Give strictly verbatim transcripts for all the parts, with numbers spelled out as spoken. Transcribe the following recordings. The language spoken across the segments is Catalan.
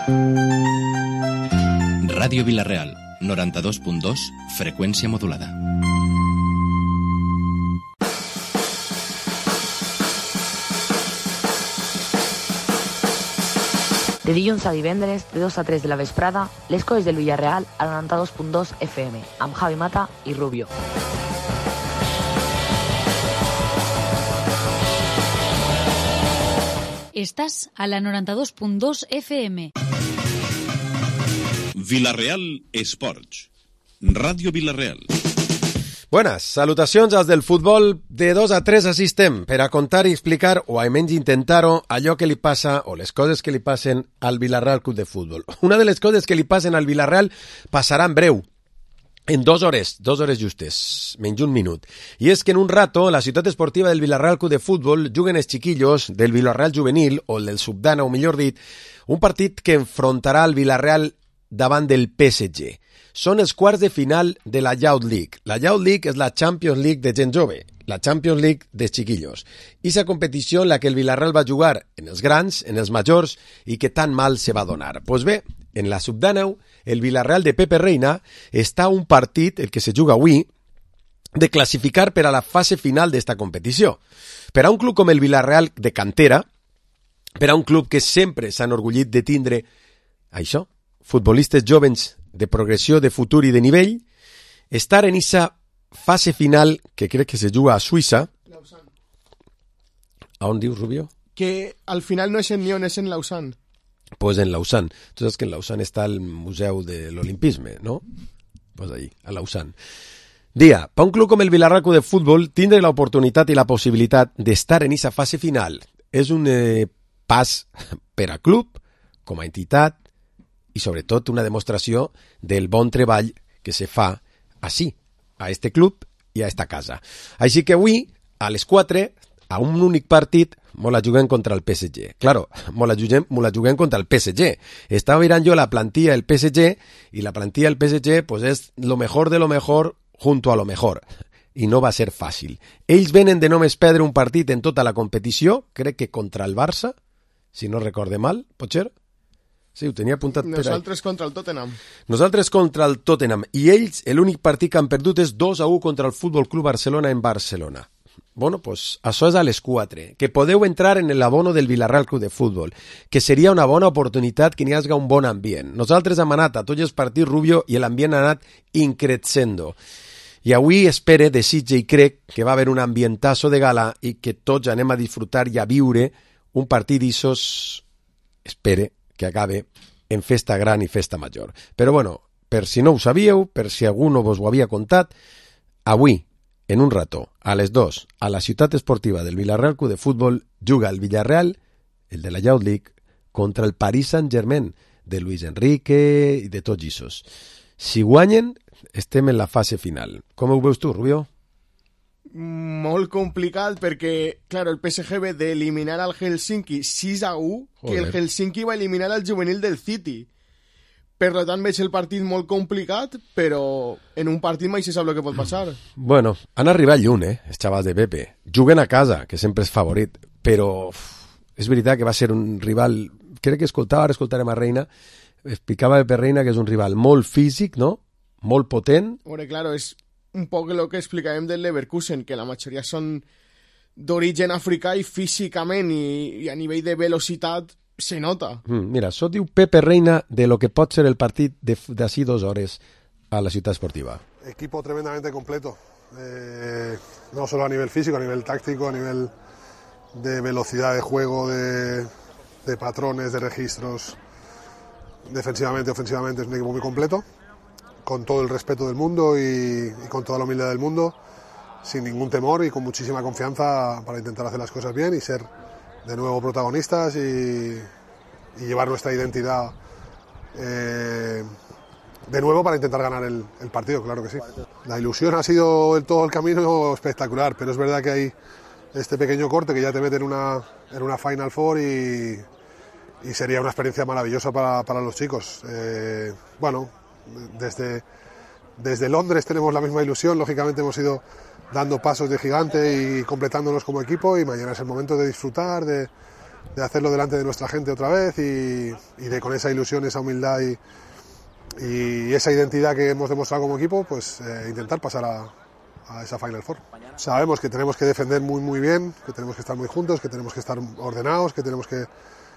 Ràdio Vila-real, noranta-dos punt dos, freqüència modulada. De dilluns a divendres, de dos a tres de la vesprada, les coses del Villarreal a noranta-dos punt dos F M, amb Javi Mata i Rubio. Estàs a la noranta-dos punt dos F M. Vila-real Esports. Ràdio Vila-real. Buenas, salutacions als del futbol. De dos a tres assistem per a contar i explicar, o almenys intentar-ho, allò que li passa, o les coses que li passen al Vila-real Club de Futbol. Una de les coses que li passen al Vila-real passarà en breu, en dos hores, dos hores justes, menys un minut. I és que en un rato, la ciutat esportiva del Vila-real Club de Futbol juguen els xiquillos del Vila-real juvenil, o el del Subdana, o millor dit, un partit que enfrontarà el Vila-real davant del P S G. Són els quarts de final de la Youth League. La Youth League és la Champions League de gent jove, la Champions League de chiquillos. Esa competició en la que el Villarreal va jugar en els grans, en els majors, i que tan mal se va donar. Pues bé, en la Subdanau, el Villarreal de Pepe Reina està a un partit, el que se juga avui, de classificar per a la fase final d'esta competició. Per a un club com el Villarreal de cantera, per a un club que sempre s'ha enorgullit de tindre això, futbolistes jovens de progressió, de futur i de nivell, estar en esa fase final que crec que se juga a Suïssa. Lausanne. A on dius, Rubio? Que al final no és en Nyon, és en Lausanne. Pues en Lausanne. Tu saps que en Lausanne està el Museu de l'Olimpisme, no? Pues ahí, a Lausanne. Dia, per un club com el Villarreal Club de Futbol, tindre l'oportunitat i la possibilitat d'estar en esa fase final és un eh, pas per a club, com a entitat, i sobretot una demostració del bon treball que se fa així, a este club i a esta casa. Així que avui, a les quatre, a un únic partit, mo la juguem contra el P S G. Claro, mo la juguem, mo la juguem contra el P S G. Estava mirant jo la plantilla del P S G i la plantilla del P S G pues, és lo mejor de lo mejor junto a lo mejor. I no va ser fàcil. Ells venen de només perdre un partit en tota la competició, crec que contra el Barça, si no recorde mal, pot ser? Sí, ho tenia apuntat per ahí. Nosaltres contra el Tottenham. Nosaltres contra el Tottenham. I ells, l'únic partit que han perdut és dos a u contra el Futbol Club Barcelona en Barcelona. Bueno, pues això és a les quatre. Que podeu entrar en l'abono del Villarreal Club de Futbol. Que seria una bona oportunitat que n'hi hagi un bon ambient. Nosaltres hem anat a tots els partits, Rubio, i l'ambient ha anat increixendo. I avui espere, desitge i crec que va haver un ambientazo de gala i que tots anem a disfrutar i a viure un partit d'issos, espere, que acabe en festa gran i festa major. Però bueno, per si no ho sabíeu, per si algú no vos ho havia contat, avui, en un rato, a les dos, a la ciutat esportiva del Villarreal Club de Futbol, juga el Villarreal, el de la Youth League, contra el Paris Saint-Germain, de Luis Enrique i de tots issos. Si guanyen, estem en la fase final. Com ho veus tu, Rubio? Molt complicat perquè, claro, el P S G ve d'eliminar al Helsinki sis a u, que el Helsinki va eliminar al juvenil del City. Per tant, veig el partit molt complicat, però en un partit mai se sap el que pot passar. Bueno, han arribat lluny, eh, els xavals de Pepe. Juguen a casa, que sempre és favorit, però uf, és veritat que va ser un rival, crec que escoltava, ara escoltarem a Reina, explicava Pepe Reina que és un rival molt físic, no? Molt potent. Hombre, claro, és un poc el que explicàvem del Leverkusen, que la majoria són d'origen africà i físicament i, i a nivell de velocitat se nota. Mm, mira, això diu Pepe Reina de lo que pot ser el partit d'ací dos hores a la ciutat esportiva. Equipo tremendamente completo, eh, no solo a nivel físico, a nivel táctico, a nivel de velocidad de juego, de, de patrones, de registros, defensivamente, ofensivamente es un equipo muy completo, con todo el respeto del mundo y, y con toda la humildad del mundo, sin ningún temor y con muchísima confianza para intentar hacer las cosas bien y ser de nuevo protagonistas y, y llevar nuestra identidad eh, de nuevo para intentar ganar el, el partido, claro que sí. La ilusión ha sido el, todo el camino espectacular, pero es verdad que hay este pequeño corte que ya te mete en una, en una Final Four y, y sería una experiencia maravillosa para, para los chicos. Eh, bueno, desde, desde Londres tenemos la misma ilusión, lógicamente hemos ido dando pasos de gigante y completándonos como equipo y mañana es el momento de disfrutar, de, de hacerlo delante de nuestra gente otra vez y, y de con esa ilusión, esa humildad y, y esa identidad que hemos demostrado como equipo, pues eh, intentar pasar a, a esa Final Four. Sabemos que tenemos que defender muy muy bien, que tenemos que estar muy juntos, que tenemos que estar ordenados, que tenemos que,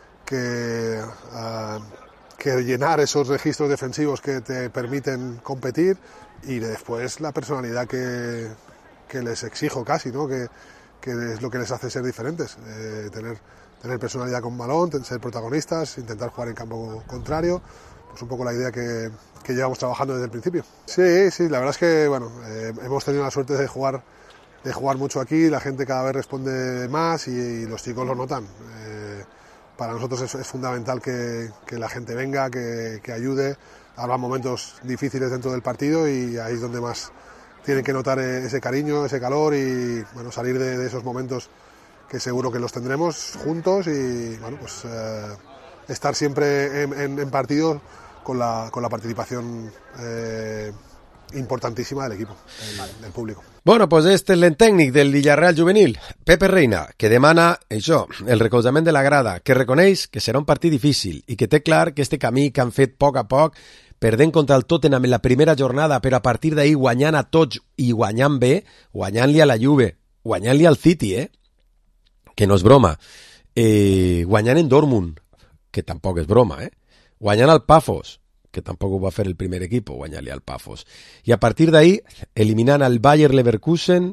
que, uh, que llenar esos registros defensivos que te permiten competir, y después la personalidad que, que les exijo casi, ¿no? que, que es lo que les hace ser diferentes, eh, tener, tener personalidad con balón, ser protagonistas, intentar jugar en campo contrario. Pues un poco la idea que, que llevamos trabajando desde el principio. Sí, sí, la verdad es que bueno, eh, hemos tenido la suerte de jugar, de jugar mucho aquí, la gente cada vez responde más y, y los chicos lo notan. Eh, para nosotros es, es fundamental que, que la gente venga, que, que ayude. Habrá momentos difíciles dentro del partido y ahí es donde más tienen que notar ese cariño, ese calor y bueno, salir de, de esos momentos que seguro que los tendremos juntos y bueno, pues eh, estar siempre en, en, en partido con la, con la participación eh, importantísima del equipo, del, del público. Bueno, pues este és l'entècnic del Villarreal juvenil, Pepe Reina, que demana això, el recolzament de la grada, que reconeix que serà un partit difícil i que té clar que este camí que han fet a poc a poc, perdent contra el Tottenham en la primera jornada, però a partir d'ahir guanyant a tots i guanyant bé, guanyant-li a la Juve, guanyant-li al City, eh? que no és broma, eh, guanyant en Dortmund, que tampoc és broma, eh? guanyant al Pafos, que tampoc ho va fer el primer equip, guanyar-li al Pafos. I a partir d'ahir, eliminant al Bayer Leverkusen,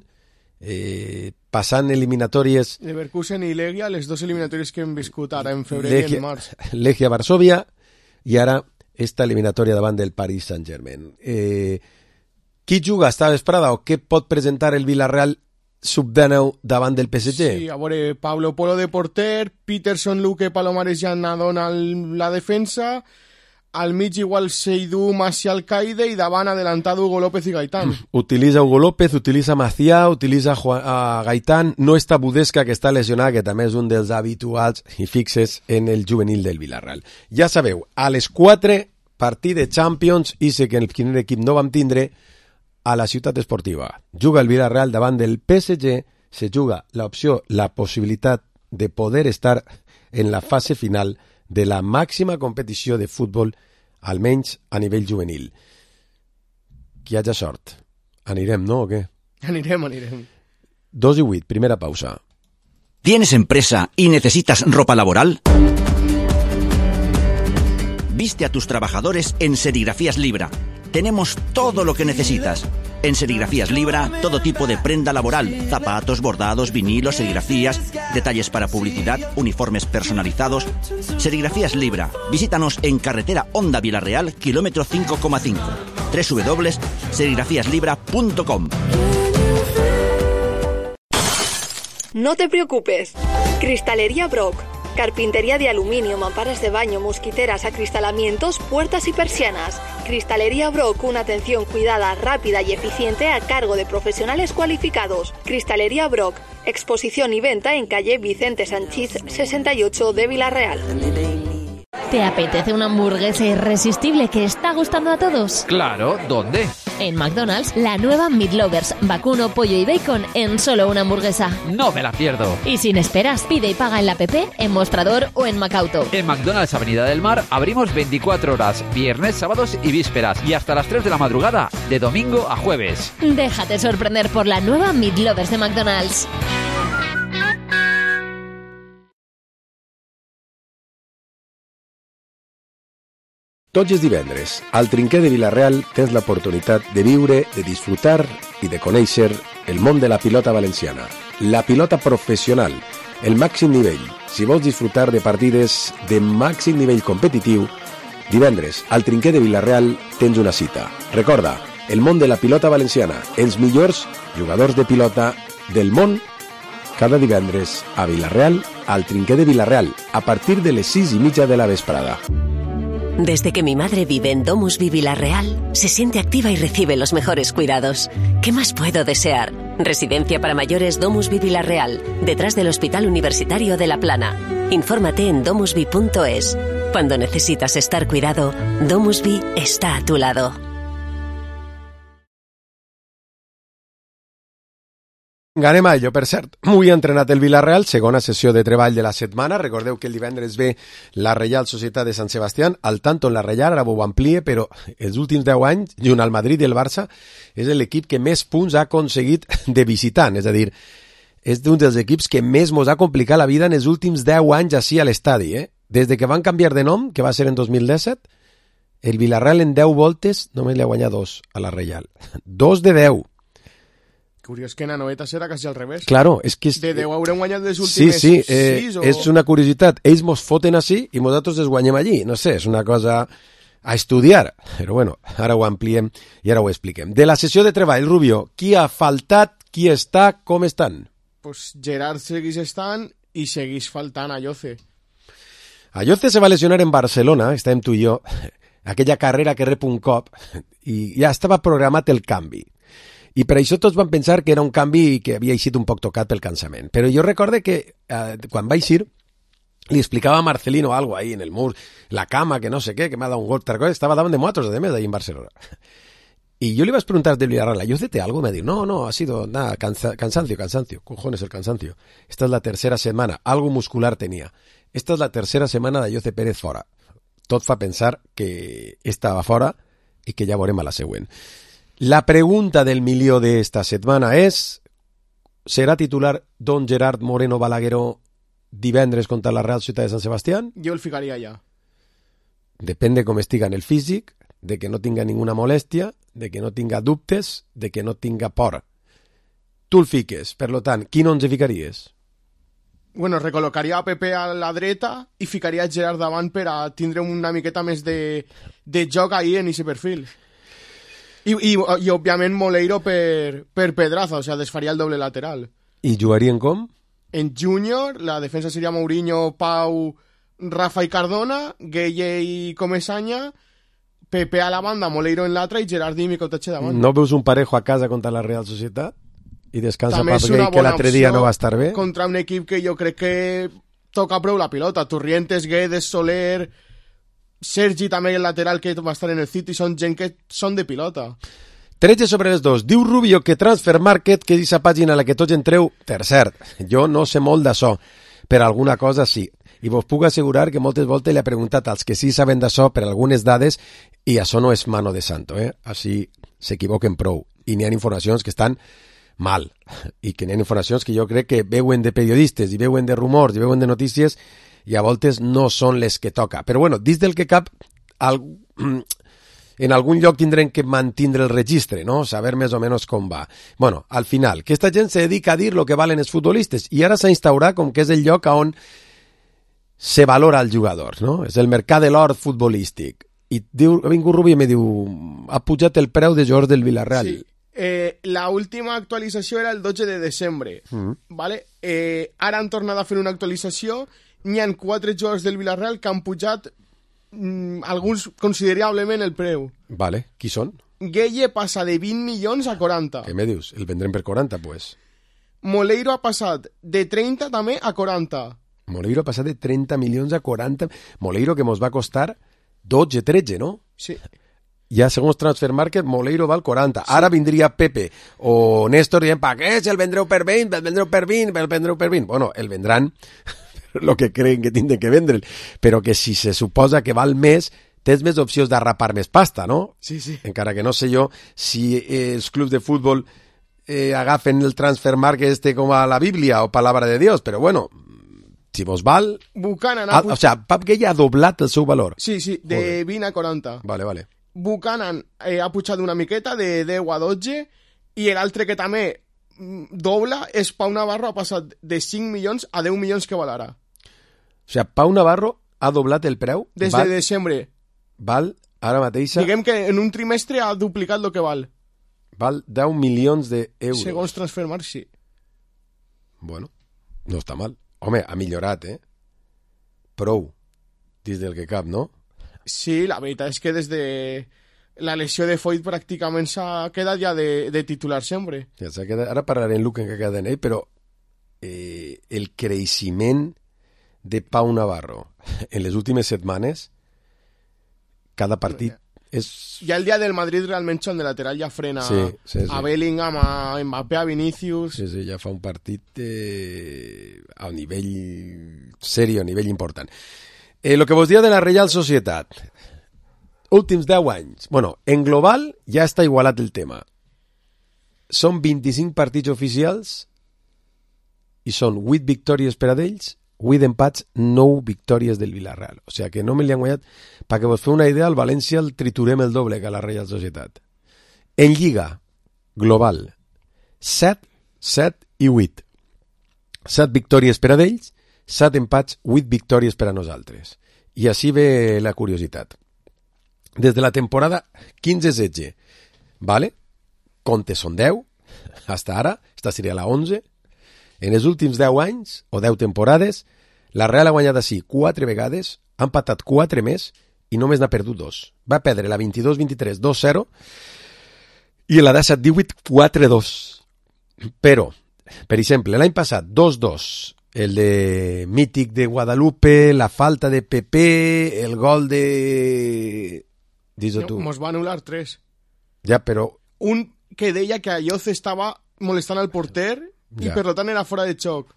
eh, passant eliminatòries... Leverkusen i Legia, les dues eliminatòries que hem viscut ara en febrer Legia, i en març. Legia Varsovia, i ara esta eliminatòria davant del Paris Saint-Germain. Eh, qui juga esta vesprada o què pot presentar el Villarreal sub dinou davant del P S G? Sí, a veure, Pablo Polo de porter, Peterson, Luque, Palomares i Annadona la defensa, al mig igual Seydou, Marcial Caide i davant adelantado Hugo López i Gaitán. Utilitza Hugo López, utilitza Macià, utilitza Juan, uh, Gaitán, no està Budesca, que està lesionat, que també és un dels habituals i fixes en el juvenil del Villarreal. Ja sabeu, a les quatre, partit de Champions, i sé que en el primer equip no vam tindre, a la ciutat esportiva. Juga el Villarreal davant del P S G, se juga l'opció, la possibilitat de poder estar en la fase final de la màxima competició de futbol, almenys a nivell juvenil. Que hi hagi sort. Anirem, no, o què? Anirem, anirem. Dos i vuit, primera pausa. ¿Tienes empresa y necesitas ropa laboral? Viste a tus trabajadores en Serigrafías Libra. Tenemos todo lo que necesitas. En Serigrafías Libra, todo tipo de prenda laboral, zapatos, bordados, vinilos, serigrafías, detalles para publicidad, uniformes personalizados. Serigrafías Libra. Visítanos en carretera Honda Villarreal, kilómetro cinco coma cinco. doble u doble u doble u punto serigrafías libra punto com. No te preocupes. Cristalería Brock. Carpintería de aluminio, mamparas de baño, mosquiteras, acristalamientos, puertas y persianas. Cristalería Brock, una atención cuidada, rápida y eficiente a cargo de profesionales cualificados. Cristalería Brock, exposición y venta en calle Vicente Sanchís sesenta y ocho de Villarreal. ¿Te apetece una hamburguesa irresistible que está gustando a todos? Claro, ¿dónde? En McDonald's, la nueva Meat Lovers, vacuno, pollo y bacon en solo una hamburguesa. No me la pierdo. Y sin esperas, pide y paga en la app, en Mostrador o en Macauto. En McDonald's Avenida del Mar abrimos veinticuatro horas, viernes, sábados y vísperas, y hasta las tres de la madrugada, de domingo a jueves. Déjate sorprender por la nueva Meat Lovers de McDonald's. Tots els divendres, al Trinquer de Villarreal tens l'oportunitat de viure, de disfrutar i de conèixer el món de la pilota valenciana. La pilota professional, el màxim nivell. Si vols disfrutar de partides de màxim nivell competitiu, divendres, al Trinquer de Villarreal tens una cita. Recorda, el món de la pilota valenciana, els millors jugadors de pilota del món, cada divendres a Villarreal, al Trinquer de Villarreal, a partir de les sis i mitja de la vesprada. Desde que mi madre vive en DomusVi Villarreal, se siente activa y recibe los mejores cuidados. ¿Qué más puedo desear? Residencia para mayores DomusVi Villarreal, detrás del Hospital Universitario de La Plana. Infórmate en domusvi punto es. Cuando necesitas estar cuidado, DomusVi está a tu lado. Anem a ello, per cert. Avui ha entrenat el Villarreal, segona sessió de treball de la setmana. Recordeu que el divendres ve la Reial Societat de Sant Sebastián, al tanto en la Reial, ara ho amplie, però els últims deu anys, junt al Madrid i el Barça, és l'equip que més punts ha aconseguit de visitant, és a dir, és un dels equips que més mos ha complicat la vida en els últims deu anys així a l'estadi, eh? Des de que van canviar de nom, que va ser en dos mil disset, el Villarreal en deu voltes només li ha guanyat dos a la Reial. Dos de deu. Curiós que en Anoeta serà quasi al revés. Claro, és que... És... De deu haurem guanyat les últimes sí, sí, eh, sis o... és una curiositat. Ells mos foten així i nosaltres els guanyem allí. No sé, és una cosa a estudiar. Però bueno, ara ho ampliem i ara ho expliquem. De la sessió de treball, Rubio, qui ha faltat, qui està, com estan? Pues Gerard seguís estant i seguís faltant a Lloce. A Lloce se va lesionar en Barcelona, estàvem tu i jo, aquella carrera que rep un cop, i ja estava programat el canvi. I per això tots van pensar que era un canvi que havia eixit un poc tocat pel cansament. Però jo recorde que eh, quan va eixir li explicava a Marcelino algo ahí en el mur, la cama, que no sé què, que m'ha dado un gol, estava davant de motos, además, ahí en Barcelona. Y yo le iba a preguntar del Villarreal, ¿ayúdate algo? Me dijo, no, no, ha sido nada, cansa, cansancio, cansancio. Cojones el cansancio. Esta es la tercera semana, algo muscular tenía. Esta es la tercera semana de Lloce Pérez fora. Tot fa pensar que estava fora i que ja veurem a la següent. La pregunta del milió d'esta setmana és: serà titular don Gerard Moreno Balagueró divendres contra la Real Societat de Sant Sebastián? Jo el ficaria ja. Depèn de com estiga en el físic, de que no tinga ninguna molèstia, de que no tinga dubtes, de que no tinga por. Tu el fiques, per lo tant, quin onze ficaries? Bueno, recol·locaria a Pepe a la dreta i ficaria a Gerard davant per a tindre una miqueta més de, de joc ahí en ese perfil. I, i, i òbviament Moleiro per, per Pedraza, o sea, desfaria el doble lateral. I jugarien com? En júnior, la defensa seria Mourinho, Pau, Rafa i Cardona, Gueye i Comesaña, Pepe a la banda, Moleiro en l'altra i Gerard i Micoteche davant. No veus un parejo a casa contra la Real Societat? I descansa Pap Gay, que l'altre dia no va estar bé? Contra un equip que jo crec que toca prou la pilota. Torrientes, Guedes, Soler... Sergi també el lateral que va estar en el City, són gent que són de pilota. tretze sobre els dos. Diu Rubio que Transfer Market, que és aquesta pàgina a la que tots entreu, per cert, jo no sé molt d'això, per alguna cosa sí. I vos puc assegurar que moltes voltes li he preguntat als que sí saben d'això per algunes dades i això no és mano de santo, eh? Així s'equivoquen prou. I n'hi ha informacions que estan mal i que n'hi ha informacions que jo crec que veuen de periodistes i veuen de rumors i veuen de notícies i a voltes no són les que toca. Però bueno, dins del que cap, al... en algun lloc tindrem que mantindre el registre, no? Saber més o menys com va. Bueno, al final, aquesta gent se dedica a dir lo que valen els futbolistes i ara s'ha instaurat com que és el lloc on se valora el jugador, no? És el mercat de l'or futbolístic. I diu, ha vingut Rubio i me diu, ha pujat el preu de jugadors del Villarreal. Sí. Eh, la última actualització era el dotze de desembre, mm. ¿vale? Eh, ara han tornat a fer una actualització. N'hi ha quatre jugadors del Villarreal que han pujat mm, alguns considerablement el preu. Vale, qui són? Gueye passa de vint milions a quaranta. Què me dius? El vendrem per quaranta, pues. Moleiro ha passat de trenta també a quaranta. Moleiro ha passat de trenta milions a quaranta. Moleiro que mos va costar dotze, tretze, no? Sí. Ja segons Transfer Market, Moleiro val quaranta. Sí. Ara vindria Pepe o Néstor dient, pa què? Si el vendreu per vint, el vendreu per vint, el vendreu per vint. Bueno, el vendran lo que creen que tindran que vendre'l, però que si se suposa que val més, tens més opcions d'arrapar més pasta, no? Sí, sí. Encara que no sé jo si eh, els clubs de futbol eh, agafen el Transfer Market este com a la Bíblia o palabra de Dios, però bueno, si vos val... Buchanan ha... O sea, Pap Gueye ha doblat el seu valor. Sí, sí, de Joder. vint a quaranta. Vale, vale. Buchanan eh, ha pujat una miqueta de deu a dotze i l'altre que també dobla és Pau Navarro, ha passat de cinc milions a deu milions que val ara. O sigui, Pau Navarro ha doblat el preu. Des val, de desembre. Val, ara mateixa... Diguem que en un trimestre ha duplicat el que val. Val deu milions d'euros. Segons Transfer Market, sí. Bueno, no està mal. Home, ha millorat, eh? Prou. Dins del que cap, no? Sí, la veritat és que des de la lesió de Foyt pràcticament s'ha quedat ja de, de titular sempre. Ja s'ha quedat... Ara parlaré en Luke en que queda en ell, però eh, el creixement de Pau Navarro en les últimes setmanes, cada partit És... Ja el dia del Madrid realment són de lateral ja frena sí, sí, sí. a Bellingham, a Mbappé, a Vinícius... Sí, sí, ja fa un partit eh, a nivell serio, a nivell important. Eh, lo que vos dia de la Real Societat, últims deu anys, bueno, en global ja està igualat el tema. Són vint-i-cinc partits oficials i són vuit victòries per a d'ells, vuit empats, nou victòries del Villarreal. O sigui que no me li han guanyat. Perquè vos feu una idea, al València el triturem el doble que a la Real Societat. En Lliga, global, set, set i vuit. set victòries per a d'ells, set empats, vuit victòries per a nosaltres. I així ve la curiositat. Des de la temporada quinze setze, ¿vale? Comptes són deu, hasta ara, esta seria la onze. En els últims deu anys, o deu temporades, la Real ha guanyat així quatre vegades, ha empatat quatre més i només n'ha perdut dos. Va perdre la vint-i-dos vint-i-tres dos zero i la disset divuit quatre dos. Però, per exemple, l'any passat dos dos, el de mític de Guadalupe, la falta de Pepe, el gol de... Dis-ho tu. Mos va anul·lar tres. Ja, però... Un que deia que Ayoce estava molestant al porter i ja. Per tant era fora de xoc.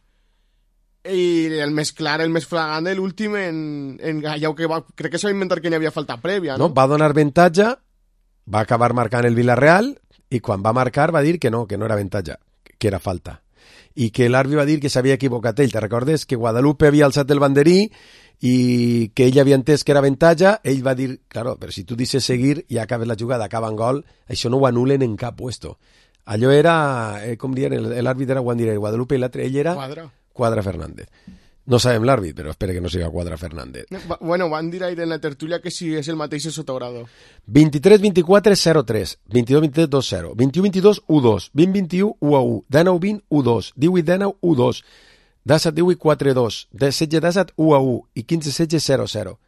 I el més clar, el més flagrant, l'últim en, en Gallau, que va, crec que s'ha inventat que n'hi havia falta prèvia, no? No, va donar avantatge, va acabar marcant el Villarreal i quan va marcar va dir que no, que no era avantatge, que era falta. I que l'àrbitre va dir que s'havia equivocat ell. Te recordes que Guadalupe havia alçat el banderí i que ell havia entès que era avantatge, ell va dir, claro, però si tu dices seguir i acabes la jugada, acaba en gol, això no ho anulen en cap puesto. Allò era, eh, com dient, l'àrbitre era Juan Diré, Guadalupe i l'altre, ell era Quadra. Quadra Fernández. No sabem l'àrbit, però espera que no siga Quadra Fernández. Bueno, van dir ahir en la tertúlia que si és el mateix és Sotogrado. vint-i-tres vint-i-quatre zero tres, vint-i-dos vint-i-tres dos zero, vint-i-u vint-i-dos u dos, vint vint-i-u u a u, dinou vint u dos, divuit dinou u dos, disset divuit quatre dos, setze disset u a u i quinze setze zero zero.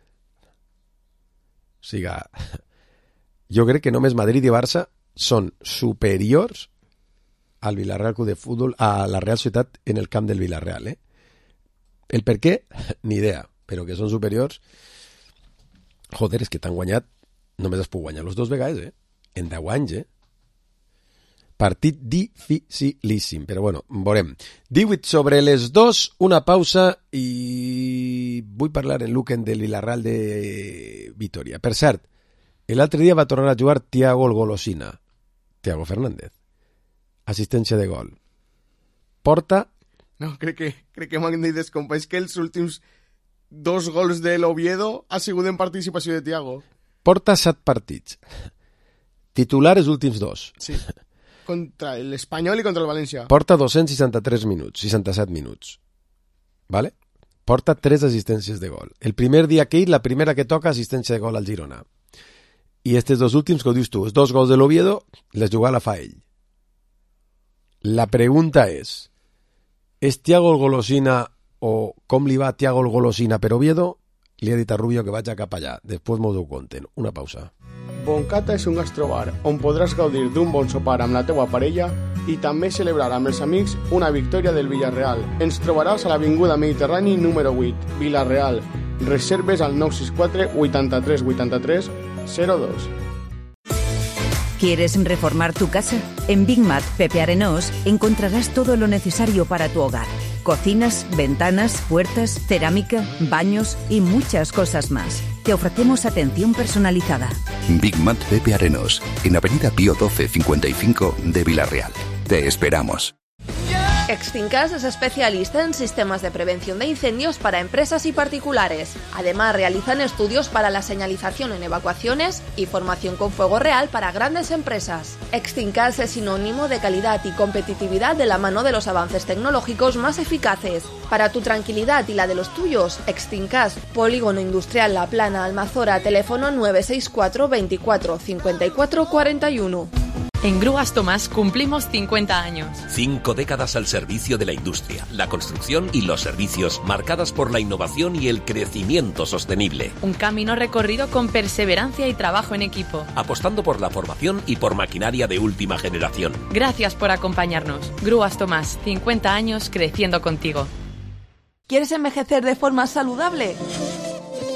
O sigui, jo crec que només Madrid i Barça són superiors al Villarreal Club de Fútbol, a la Real Societat en el camp del Villarreal, eh? El per què? Ni idea, però que són superiors. Joder, és que t'han guanyat, només es puc guanyar los dos vegades, eh? En deu anys, eh? Partit dificilíssim, però bueno, veurem. divuit sobre les dos, una pausa i vull parlar en Luquen del Villarreal de Vitoria. Per cert, l'altre dia va tornar a jugar Thiago el Golosina, Thiago Fernández. Assistència de gol. Porta... No, crec que, crec que m'han dit els companys que els últims dos gols de l'Oviedo ha sigut en participació de Thiago. Porta set partits. Titular els últims dos. Sí, contra l'Espanyol i contra el València. Porta dos-cents seixanta-tres minuts, seixanta-set minuts. Vale? Porta tres assistències de gol. El primer dia que ell, la primera que toca, assistència de gol al Girona. I aquests dos últims, que ho dius tu, els dos gols de l'Oviedo, les jugà la fa ell. La pregunta és, és Thiago el Golosina o com li va a Thiago el Golosina per Oviedo? Li he dit a Rubio que vaig a cap allà. Després m'ho ho conten. Una pausa. Boncata és un gastrobar on podràs gaudir d'un bon sopar amb la teua parella i també celebrar amb els amics una victòria del Villarreal. Ens trobaràs a l'Avinguda Mediterrani número vuit, Villarreal. Reserves al nou sis quatre, vuitanta-tres vuitanta-tres, zero dos. ¿Quieres reformar tu casa? En Big Mat Pepe Arenós encontrarás todo lo necesario para tu hogar. Cocinas, ventanas, puertas, cerámica, baños y muchas cosas más. Te ofrecemos atención personalizada. Big Mat Pepe Arenós, en Avenida Pío doce cincuenta y cinco de Villarreal. Te esperamos. Extincas es especialista en sistemas de prevención de incendios para empresas y particulares. Además, realizan estudios para la señalización en evacuaciones y formación con fuego real para grandes empresas. Extincas es sinónimo de calidad y competitividad de la mano de los avances tecnológicos más eficaces. Para tu tranquilidad y la de los tuyos, Extincas, Polígono Industrial La Plana, Almazora, teléfono nueve seis cuatro, veinticuatro, cincuenta y cuatro, cuarenta y uno. En Grúas Tomás cumplimos cincuenta años. Cinco décadas al servicio de la industria, la construcción y los servicios, marcadas por la innovación y el crecimiento sostenible. Un camino recorrido con perseverancia y trabajo en equipo. Apostando por la formación y por maquinaria de última generación. Gracias por acompañarnos. Grúas Tomás, cincuenta años creciendo contigo. ¿Quieres envejecer de forma saludable?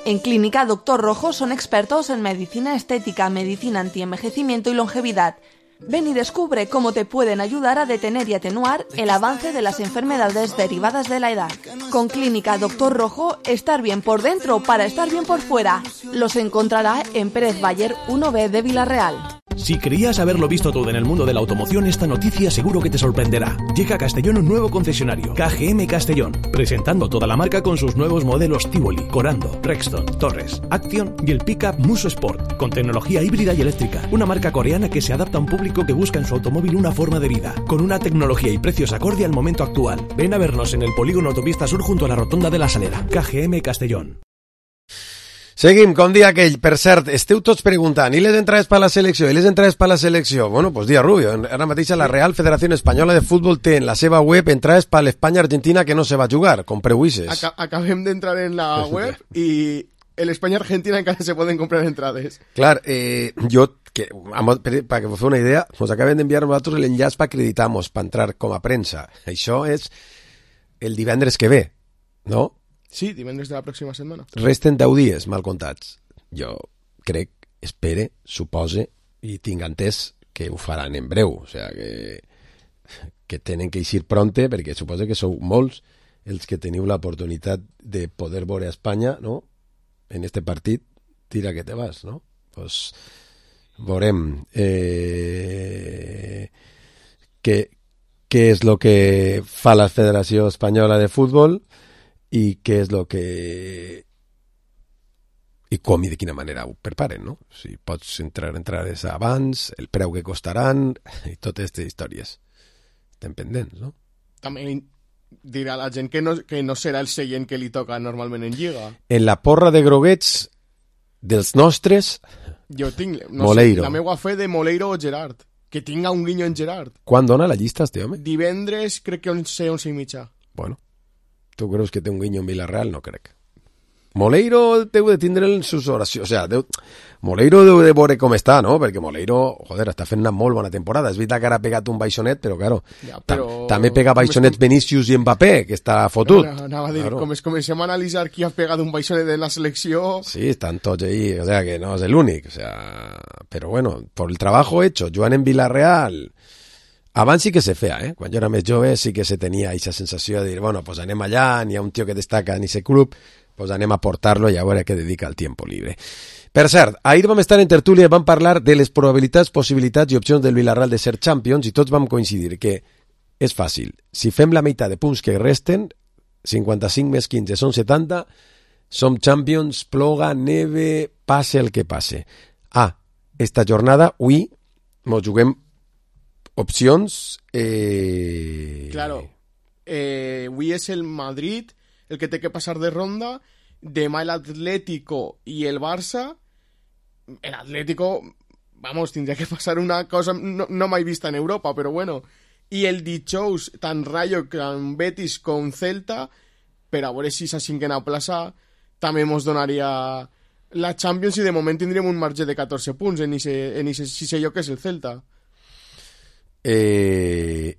En Clínica Doctor Rojo son expertos en medicina estética, medicina antienvejecimiento y longevidad. Ven y descubre cómo te pueden ayudar a detener y atenuar el avance de las enfermedades derivadas de la edad. Con Clínica Doctor Rojo, estar bien por dentro para estar bien por fuera. Los encontrará en Pérez Bayer uno B de Villarreal. Si creías haberlo visto todo en el mundo de la automoción, esta noticia seguro que te sorprenderá. Llega a Castellón un nuevo concesionario, K G M Castellón, presentando toda la marca con sus nuevos modelos Tivoli, Corando, Rexton, Torres, Action y el pickup Muso Sport, con tecnología híbrida y eléctrica. Una marca coreana que se adapta a un público que busca en su automóvil una forma de vida, con una tecnología y precios acorde al momento actual. Ven a vernos en el polígono Autopista Sur junto a la rotonda de la Salera. K G M Castellón. Seguim, com dia aquell. Per cert, esteu tots preguntant, i les entrades per la selecció? I les entrades per la selecció? Bueno, pues dia Rubio. Ara mateix la Real Federación Espanyola de Fútbol té en la seva web entrades per l'Espanya-Argentina que no se va jugar. Compreu ixes. Ac Acabem d'entrar en la web i l'Espanya-Argentina encara se poden comprar entrades. Clar, eh, jo, que, para que vos feu una idea, nos acaben d'enviar nosaltres l'enllaç per acreditar-nos, per entrar com a premsa. Això és el divendres que ve, no? Sí, divendres de la pròxima setmana. Resten deu dies, mal comptats. Jo crec, espere, supose i tinc entès que ho faran en breu. O sigui, que, que tenen que eixir pronte, perquè suposo que sou molts els que teniu l'oportunitat de poder veure a Espanya, no? En este partit, tira que te vas, no? Pues veurem eh, què, què és el que fa la Federació Espanyola de Futbol i què és el que... i com i de quina manera ho preparen, no? Si pots entrar entrades abans, el preu que costaran i totes aquestes històries. Estem pendents, no? També dirà la gent que no, que no serà el seient que li toca normalment en Lliga. En la porra de groguets dels nostres, jo tinc no Moleiro. Sé, la meva fe de Moleiro o Gerard. Que tinga un guinyo en Gerard. Quan dona la llista este home? Divendres crec que onze, onze i mitja. Bueno. Tu creus que té un guinyo en Villarreal? No crec. Moleiro deu de tindre en sus oracions. O sea, deu... Moleiro deu de veure com està, no? Perquè Moleiro, joder, està fent una molt bona temporada. És veritat que ara ha pegat un baixonet, però, claro, ja, però... també pega baixonets com... Vinícius i Mbappé, que està fotut. No, anava a dir, claro. Com es comencem a analitzar qui ha pegat un baixonet en la selecció... Sí, estan tots ahí, o sea, que no és l'únic. O sea, però bueno, por el trabajo hecho, Joan en Villarreal... Abans sí que se feia, eh? Quan jo era més jove sí que se tenia aquesta sensació de dir, bueno, pues anem allà, n'hi ha un tio que destaca en aquest club, pues anem a portar-lo i a veure què dedica el tiempo libre. Per cert, ahir vam estar en tertúlia i vam parlar de les probabilitats, possibilitats i opcions del Villarreal de ser Champions i tots vam coincidir que és fàcil. Si fem la meitat de punts que resten, cinquanta-cinc més quinze són setanta, som Champions, ploga, neve, passe el que passe. Ah, esta jornada, avui, mos juguem opcions... Eh... Claro, eh, avui és el Madrid el que té que passar de ronda, demà l'Atlético i el Barça. El Atlético, vamos, tindria que passar una cosa no, no mai vista en Europa, però bueno. I el dijous, tant Rayo com Betis com Celta, per a veure si esa cinquena plaça també mos donaria la Champions i de moment tindrem un marge de catorze punts en ese, en ese sisè lloc que és el Celta. Eh...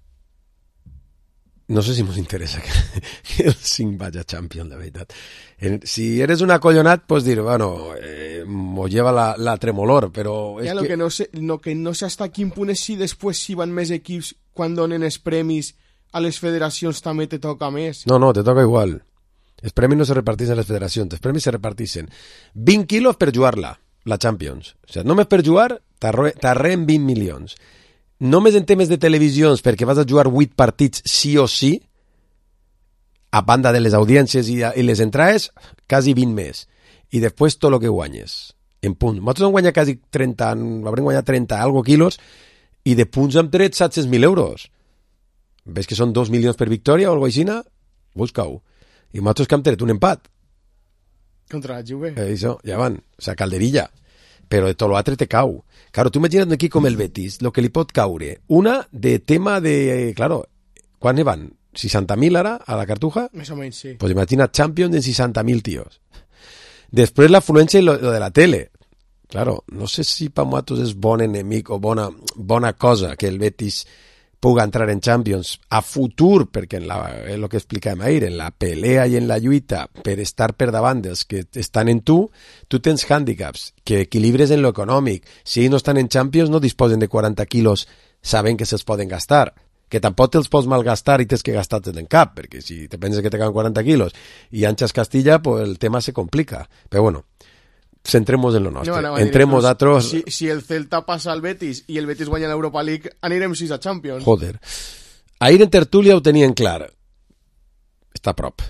No sé si nos interesa que, que el cinc vaya Champions, la veritat. En, si eres un acollonat, pues dir, bueno, eh, mo lleva la, la tremolor, però... Ja, és lo que... que no sé, lo que no sé hasta quin punt és si després si van més equips quan donen els premis a les federacions també te toca més. No, no, te toca igual. Els premis no se reparteixen a les federacions, els premis se reparteixen vint quilos per jugar-la, la Champions. O sigui, només per jugar t'arreen vint milions. Només en temes de televisions, perquè vas a jugar vuit partits sí o sí, a banda de les audiències i, i les entrades, quasi vint més. I després tot el que guanyes, en punt. Nosaltres hem guanyat quasi trenta, haurem guanyat trenta algo quilos, i de punts hem tret set cents mil euros. Ves que són dos milions per victòria o alguna cosa així? Busca-ho. I nosaltres que hem tret un empat. Contra la Juve. Eh, això, ja van. O sea, calderilla. Però de tot l'altre te cau. Claro, tu imagina't aquí com el Betis, lo que li pot caure. Una de tema de... Claro, quan ne van? seixanta mil ara a la Cartuja? Més o menys, sí. Pues imagina't Champions de seixanta mil tios. Després l'afluència i lo, lo de la tele. Claro, no sé si per nosaltres és bon enemic o bona, bona cosa que el Betis puga entrar en Champions a futur, perquè en la, en lo que explicàvem ahir, en la pelea i en la lluita per estar per davant dels que estan en tu, tu tens hàndicaps, que equilibres en lo econòmic. Si ells no estan en Champions no disposen de quaranta quilos sabent que se'ls poden gastar, que tampoc te'ls pots malgastar i tens que gastar-te'ls en cap, perquè si te penses que te quedan quaranta quilos i anxes Castilla, pues el tema se complica. Però bueno, centremos en lo nostre. No, no, Entremos a otros... Si, si el Celta passa al Betis i el Betis guanya l'Europa League, anirem sis a Champions. Joder. Ahir en tertúlia ho tenien clar. Està a prop.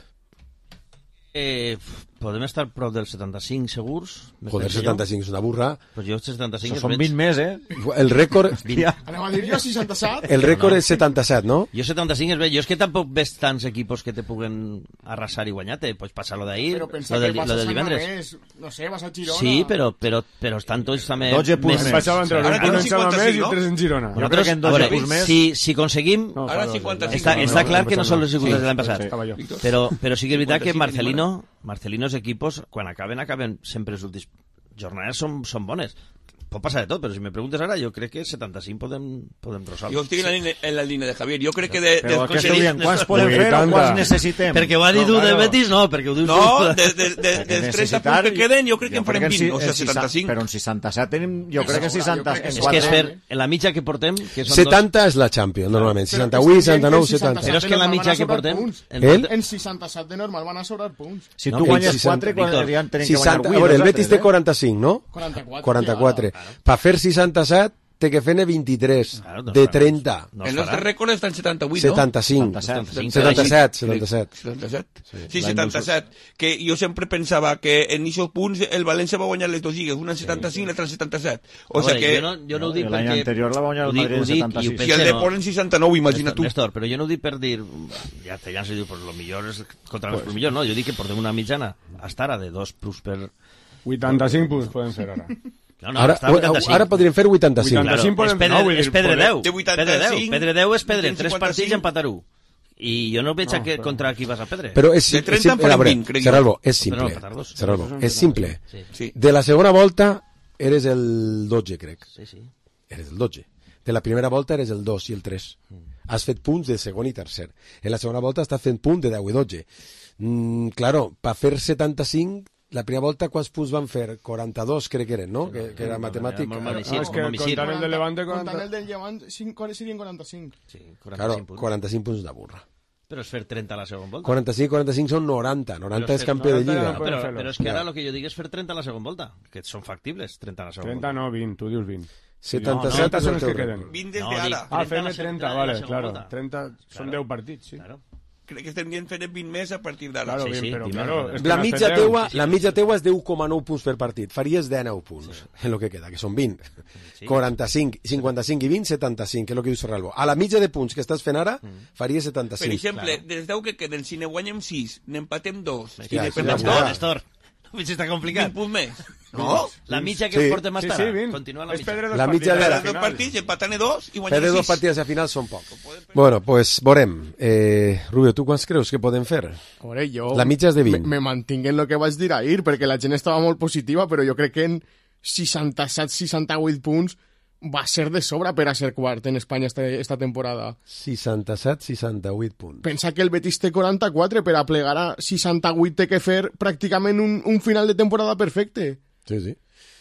Eh, podem estar prop del setanta-cinc segurs. Joder, setanta-cinc és una burra. Pues jo setanta-cinc són vint més, eh? El rècord... Anem a dir jo seixanta-set. El rècord no, no. és setanta-set, no? Jo setanta-cinc és bé. Jo és que tampoc ves tants equipos que te puguen arrasar i guanyar-te. Pots passar lo d'ahir, lo de, lo de divendres. Més, no sé, vas a Girona. Sí, però, però, però estan tots també... dotze punts més. Passaven entre un punt en Samamés i tres en Girona. Jo crec que en dotze punts més... Si, si aconseguim... No, ara cinquanta-cinc. Està, està clar que no són les iguals de l'any passat. Però, però sí que és veritat que Marcelino... Marcelino, els equipos, quan acaben, acaben sempre les últimes jornades són, són bones. Pot passar de tot, però si me preguntes ara, jo crec que setanta-cinc podem, podem rosar. Jo estic en la, línia, en la línia de Javier. Jo crec que de... Però de aquesta dient, quants podem fer o quants necessitem? Perquè ho ha dit no, de Betis, no, perquè ho dius... No, de, de, de, de, dels trenta punts que queden, jo crec que en farem vint, o sigui, setanta-cinc. Però en seixanta-set tenim, jo crec que seixanta... És que és fer, en la mitja que portem... Que són setanta és la Champions, normalment. seixanta-vuit, seixanta-nou, setanta. Però és que en la mitja que portem... En seixanta-set de normal van a sobrar punts. Si tu guanyes quatre, quan tenen que guanyar vuit... A veure, el Betis té quaranta-cinc, no? quaranta-quatre. Per fer seixanta-set té que fer-ne vint-i-tres claro, de trenta. No el nostre rècord està en setanta-vuit, setanta-cinc, no? setanta-set. setanta-set. setanta-set. Sí, sí setanta-set. Que jo sempre pensava que en aquests punts el València va guanyar les dues lligues, una en setanta-cinc i l'altra en setanta-set. O sigui que... Jo no, jo no ho dic l'any perquè... anterior la va guanyar el Madrid en setanta-sis. Si el Depor en seixanta-nou, imagina tu. Néstor, però jo no ho dic per dir... Ja te llances i dius, pues lo millor és contra los millor, no? Jo dic que portem una mitjana hasta ara de dos plus per... vuitanta-cinc punts podem fer ara. No, no, ara, ara podríem fer vuitanta-cinc. vuitanta-cinc claro. és pedre, no, és pedre deu. De vuitanta-cinc. Pedre deu és pedre. Tres partits i empatar u. I jo no veig no, que, però... contra qui vas a pedre. Però és, de trenta en farem vint, crec jo. Serralbo, és simple. No, Serralbo, és simple. Sí. Sí. De la segona volta eres el dotze, crec. Sí, sí. Eres el dotze. De la primera volta eres el dos i el tres. Mm. Has fet punts de segon i tercer. En la segona volta estàs fent punts de deu i dotze. Mm, claro, per fer setanta-cinc... La primera volta, quants punts van fer? quaranta-dos, crec que eren, no? Que, que era matemàtic. Ah, és que comptant el de Levante... Comptant el del Llevant, serien quaranta-cinc. Sí, claro, quaranta-cinc punts de burra. Però és fer trenta a la segona volta. quaranta-cinc, quaranta-cinc són noranta. noranta és campió de Lliga. Però, però és que ara el que jo dic és fer trenta a la segona volta, que són factibles, trenta a la segona volta. trenta no, vint, tu dius vint. setanta-set no, no, són els que queden. vint des d'ara. Ah, fem trenta, vale, claro. trenta són deu partits, sí. Claro. Crec que estem dient fer vint més a partir d'ara. Claro, sí, sí, però, claro, la mitja teua, la mitja teua és deu coma nou punts per partit. Faries dinou punts, sí. En lo que queda, que són vint. Sí. quaranta-cinc, cinquanta-cinc i vint, setanta-cinc, que és el que diu Serralbo. A la mitja de punts que estàs fent ara, mm. faries setanta-cinc. Per exemple, claro. Des deu que queden, si ne guanyem sis, n'empatem dos, i ne perdem dos. Néstor, està complicat. vint punts més. No, la mitja que sí. portem hasta sí, sí, ara. Continua la mitja. La mitja de la dos partits, empatant dos i guanyem sis. Perdre dos partits a final són poc. Bueno, pues veurem. Eh, Rubio, tu quants creus que podem fer? Veure, jo... La mitja és de vint. Me, me mantinc en el que vaig dir ahir, perquè la gent estava molt positiva, però jo crec que en seixanta-set seixanta-vuit punts va ser de sobra per a ser quart en Espanya esta, esta temporada. seixanta-set seixanta-vuit punts. Pensa que el Betis té quaranta-quatre, per a plegar a seixanta-vuit té que fer pràcticament un, un final de temporada perfecte. Sí, sí.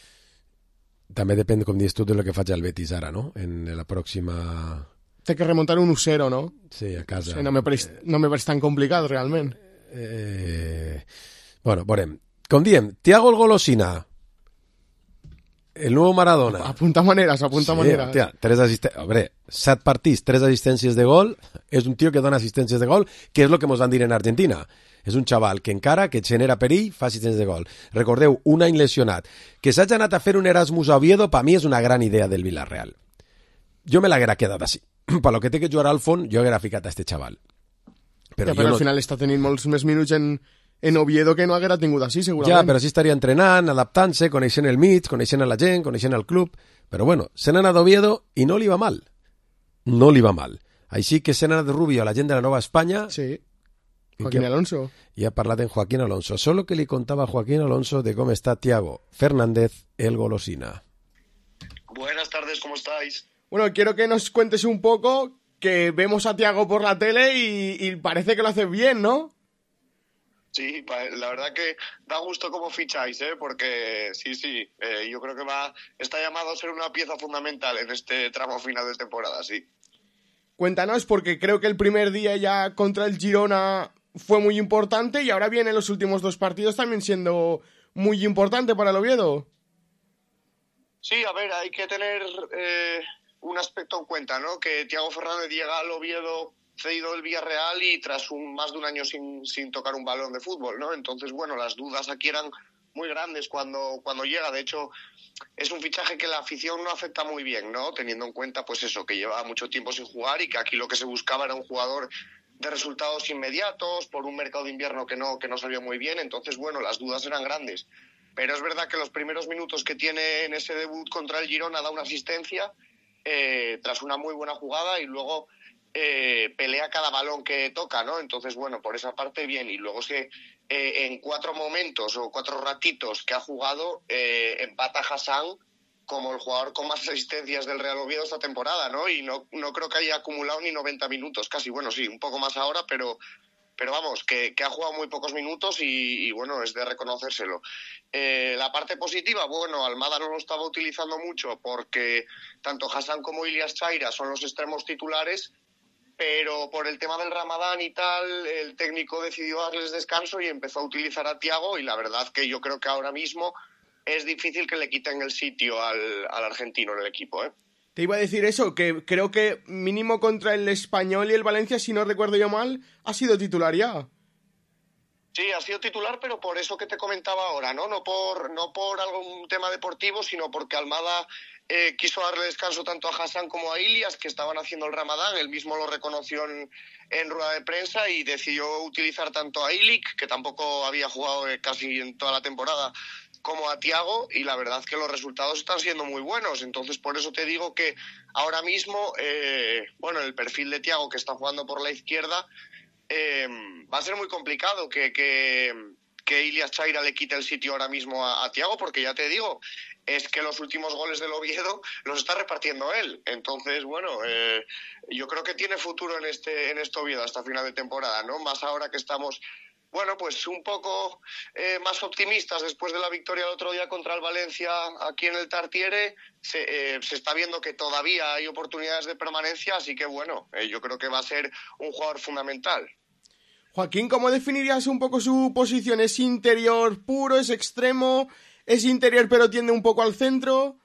També depèn, com dius tu, de lo que faig el Betis ara, no? En la pròxima... Té que remuntar un u zero, no? Sí, a casa. Sí, no me pareix, no me pareix tan complicat, realment. Eh... Bueno, veurem. Com diem, Thiago el Golosina... El nuevo Maradona. Apunta maneras, apunta sí, maneras. Tía, tres asisten... Hombre, set partits, tres assistències de gol. És un tio que dona assistències de gol, que és el que ens van dir en Argentina. És un xaval que encara que genera perill, fa assistències de gol. Recordeu, un any lesionat. Que s'hagi anat a fer un Erasmus a Oviedo, per mi és una gran idea del Villarreal. Jo me l'haguera quedat així. Per lo que té que jugar al fons, jo haguera ficat a este xaval. Però, ja, però al no... final està tenint molts més minuts en... en Oviedo que no haguera tingut així, segurament. Ja, però així estaria entrenant, adaptant-se, coneixent el mig, coneixent a la gent, coneixent el club. Però bueno, se n'ha anat a Oviedo i no li va mal. No li va mal. Així que se n'ha anat Rubio a la gent de la Nova Espanya. Sí, Joaquín que... Alonso. I ha parlat en Joaquín Alonso. Solo que li contava Joaquín Alonso de com està Thiago Fernández, el Golosina. Buenas tardes, ¿cómo estáis? Bueno, quiero que nos cuentes un poco que vemos a Thiago por la tele y, y parece que lo hace bien, ¿no? Sí, la verdad que da gusto cómo ficháis, ¿eh? Porque sí, sí, eh, yo creo que va está llamado a ser una pieza fundamental en este tramo final de temporada, sí. Cuéntanos, porque creo que el primer día ya contra el Girona fue muy importante y ahora vienen los últimos dos partidos también siendo muy importante para el Oviedo. Sí, a ver, hay que tener eh, un aspecto en cuenta, ¿no? Que Thiago Fernández llega al Oviedo cedido del Villarreal y tras un, más de un año sin, sin tocar un balón de fútbol, ¿no? Entonces, bueno, las dudas aquí eran muy grandes cuando, cuando llega. De hecho, es un fichaje que la afición no afecta muy bien, ¿no? Teniendo en cuenta, pues eso, que llevaba mucho tiempo sin jugar y que aquí lo que se buscaba era un jugador de resultados inmediatos por un mercado de invierno que no, que no salió muy bien. Entonces, bueno, las dudas eran grandes. Pero es verdad que los primeros minutos que tiene en ese debut contra el Girona da una asistencia eh, tras una muy buena jugada y luego Eh, pelea cada balón que toca, ¿no? Entonces, bueno, por esa parte bien. Y luego es que eh, en cuatro momentos o cuatro ratitos que ha jugado, eh, empata Hassan como el jugador con más asistencias del Real Oviedo esta temporada, ¿no? Y no, no creo que haya acumulado ni noventa minutos, casi, bueno, sí, un poco más ahora, pero, pero vamos, que, que ha jugado muy pocos minutos y, y bueno, es de reconocérselo. Eh, la parte positiva, bueno, Almada no lo estaba utilizando mucho porque tanto Hassan como Ilias Chaira son los extremos titulares, pero por el tema del Ramadán y tal, el técnico decidió darles descanso y empezó a utilizar a Thiago y la verdad que yo creo que ahora mismo es difícil que le quiten el sitio al, al argentino en el equipo, ¿eh? Te iba a decir eso, que creo que mínimo contra el Español y el Valencia, si no recuerdo yo mal, ha sido titular ya. Sí, ha sido titular, pero por eso que te comentaba ahora, ¿no? No por, no por algún tema deportivo, sino porque Almada eh, quiso darle descanso tanto a Hassan como a Ilias, que estaban haciendo el Ramadán. Él mismo lo reconoció en, en rueda de prensa y decidió utilizar tanto a Ilic, que tampoco había jugado eh, casi en toda la temporada, como a Thiago, y la verdad que los resultados están siendo muy buenos. Entonces, por eso te digo que ahora mismo, eh, bueno, el perfil de Thiago, que está jugando por la izquierda, Eh, va a ser muy complicado que, que, que Ilias Chaira le quite el sitio ahora mismo a, a Thiago, porque ya te digo, es que los últimos goles del Oviedo los está repartiendo él. Entonces, bueno, eh, yo creo que tiene futuro en este, en este Oviedo hasta final de temporada, ¿no? Más ahora que estamos, bueno, pues un poco eh, más optimistas después de la victoria el otro día contra el Valencia aquí en el Tartiere. Se, eh, se está viendo que todavía hay oportunidades de permanencia, así que bueno, eh, yo creo que va a ser un jugador fundamental. Joaquín, ¿cómo definirías un poco su posición? ¿Es interior puro, es extremo, es interior pero tiende un poco al centro?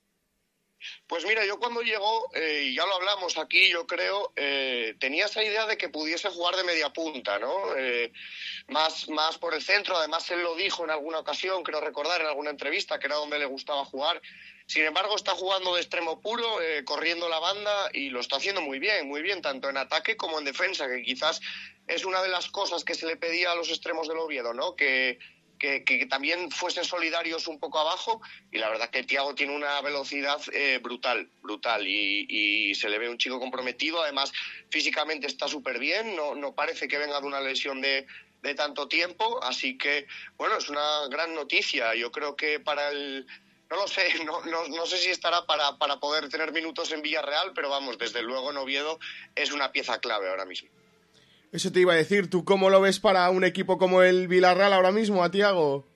Pues mira, yo cuando llegó, eh, y ya lo hablamos aquí, yo creo, eh, tenía esa idea de que pudiese jugar de media punta, ¿no? Eh, más, más por el centro, además él lo dijo en alguna ocasión, creo recordar, en alguna entrevista, que era donde le gustaba jugar. Sin embargo, está jugando de extremo puro, eh, corriendo la banda, y lo está haciendo muy bien, muy bien, tanto en ataque como en defensa, que quizás es una de las cosas que se le pedía a los extremos del Oviedo, ¿no? Que... Que, que también fuesen solidarios un poco abajo, y la verdad que Thiago tiene una velocidad eh, brutal, brutal, y, y se le ve un chico comprometido. Además físicamente está súper bien, no, no parece que venga de una lesión de, de tanto tiempo, así que bueno, es una gran noticia. Yo creo que para el... No lo sé, no, no, no sé si estará para, para poder tener minutos en Villarreal, pero vamos, desde luego en Oviedo es una pieza clave ahora mismo. Eso te iba a decir, ¿tú cómo lo ves para un equipo como el Villarreal ahora mismo, a Thiago?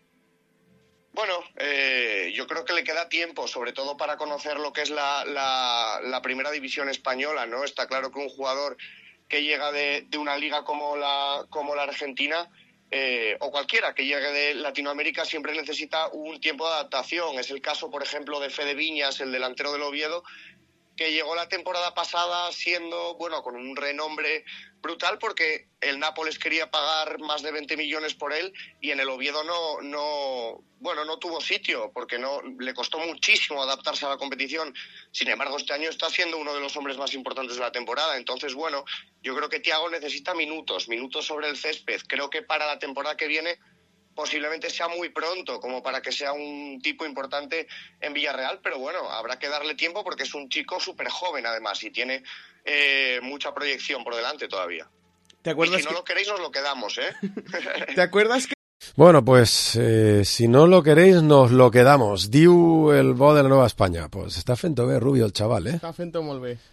Bueno, eh, yo creo que le queda tiempo, sobre todo para conocer lo que es la, la, la primera división española, ¿no? Está claro que un jugador que llega de, de una liga como la, como la Argentina, eh, o cualquiera que llegue de Latinoamérica, siempre necesita un tiempo de adaptación. Es el caso, por ejemplo, de Fede Viñas, el delantero del Oviedo, que llegó la temporada pasada siendo, bueno, con un renombre brutal porque el Nápoles quería pagar más de veinte millones por él y en el Oviedo no, no, bueno, no tuvo sitio porque no, le costó muchísimo adaptarse a la competición. Sin embargo, este año está siendo uno de los hombres más importantes de la temporada. Entonces, bueno, yo creo que Thiago necesita minutos, minutos sobre el césped. Creo que para la temporada que viene posiblemente sea muy pronto como para que sea un tipo importante en Villarreal, pero bueno, habrá que darle tiempo porque es un chico súper joven además y tiene eh, mucha proyección por delante todavía. ¿Te acuerdas y si no que... lo queréis nos lo quedamos, ¿eh? ¿Te acuerdas que... Bueno, pues eh, si no lo queréis nos lo quedamos. Diu el bo de la Nueva España. Pues està fent-ho bé, Rubio, el xaval, eh? Està fent-ho molt bé.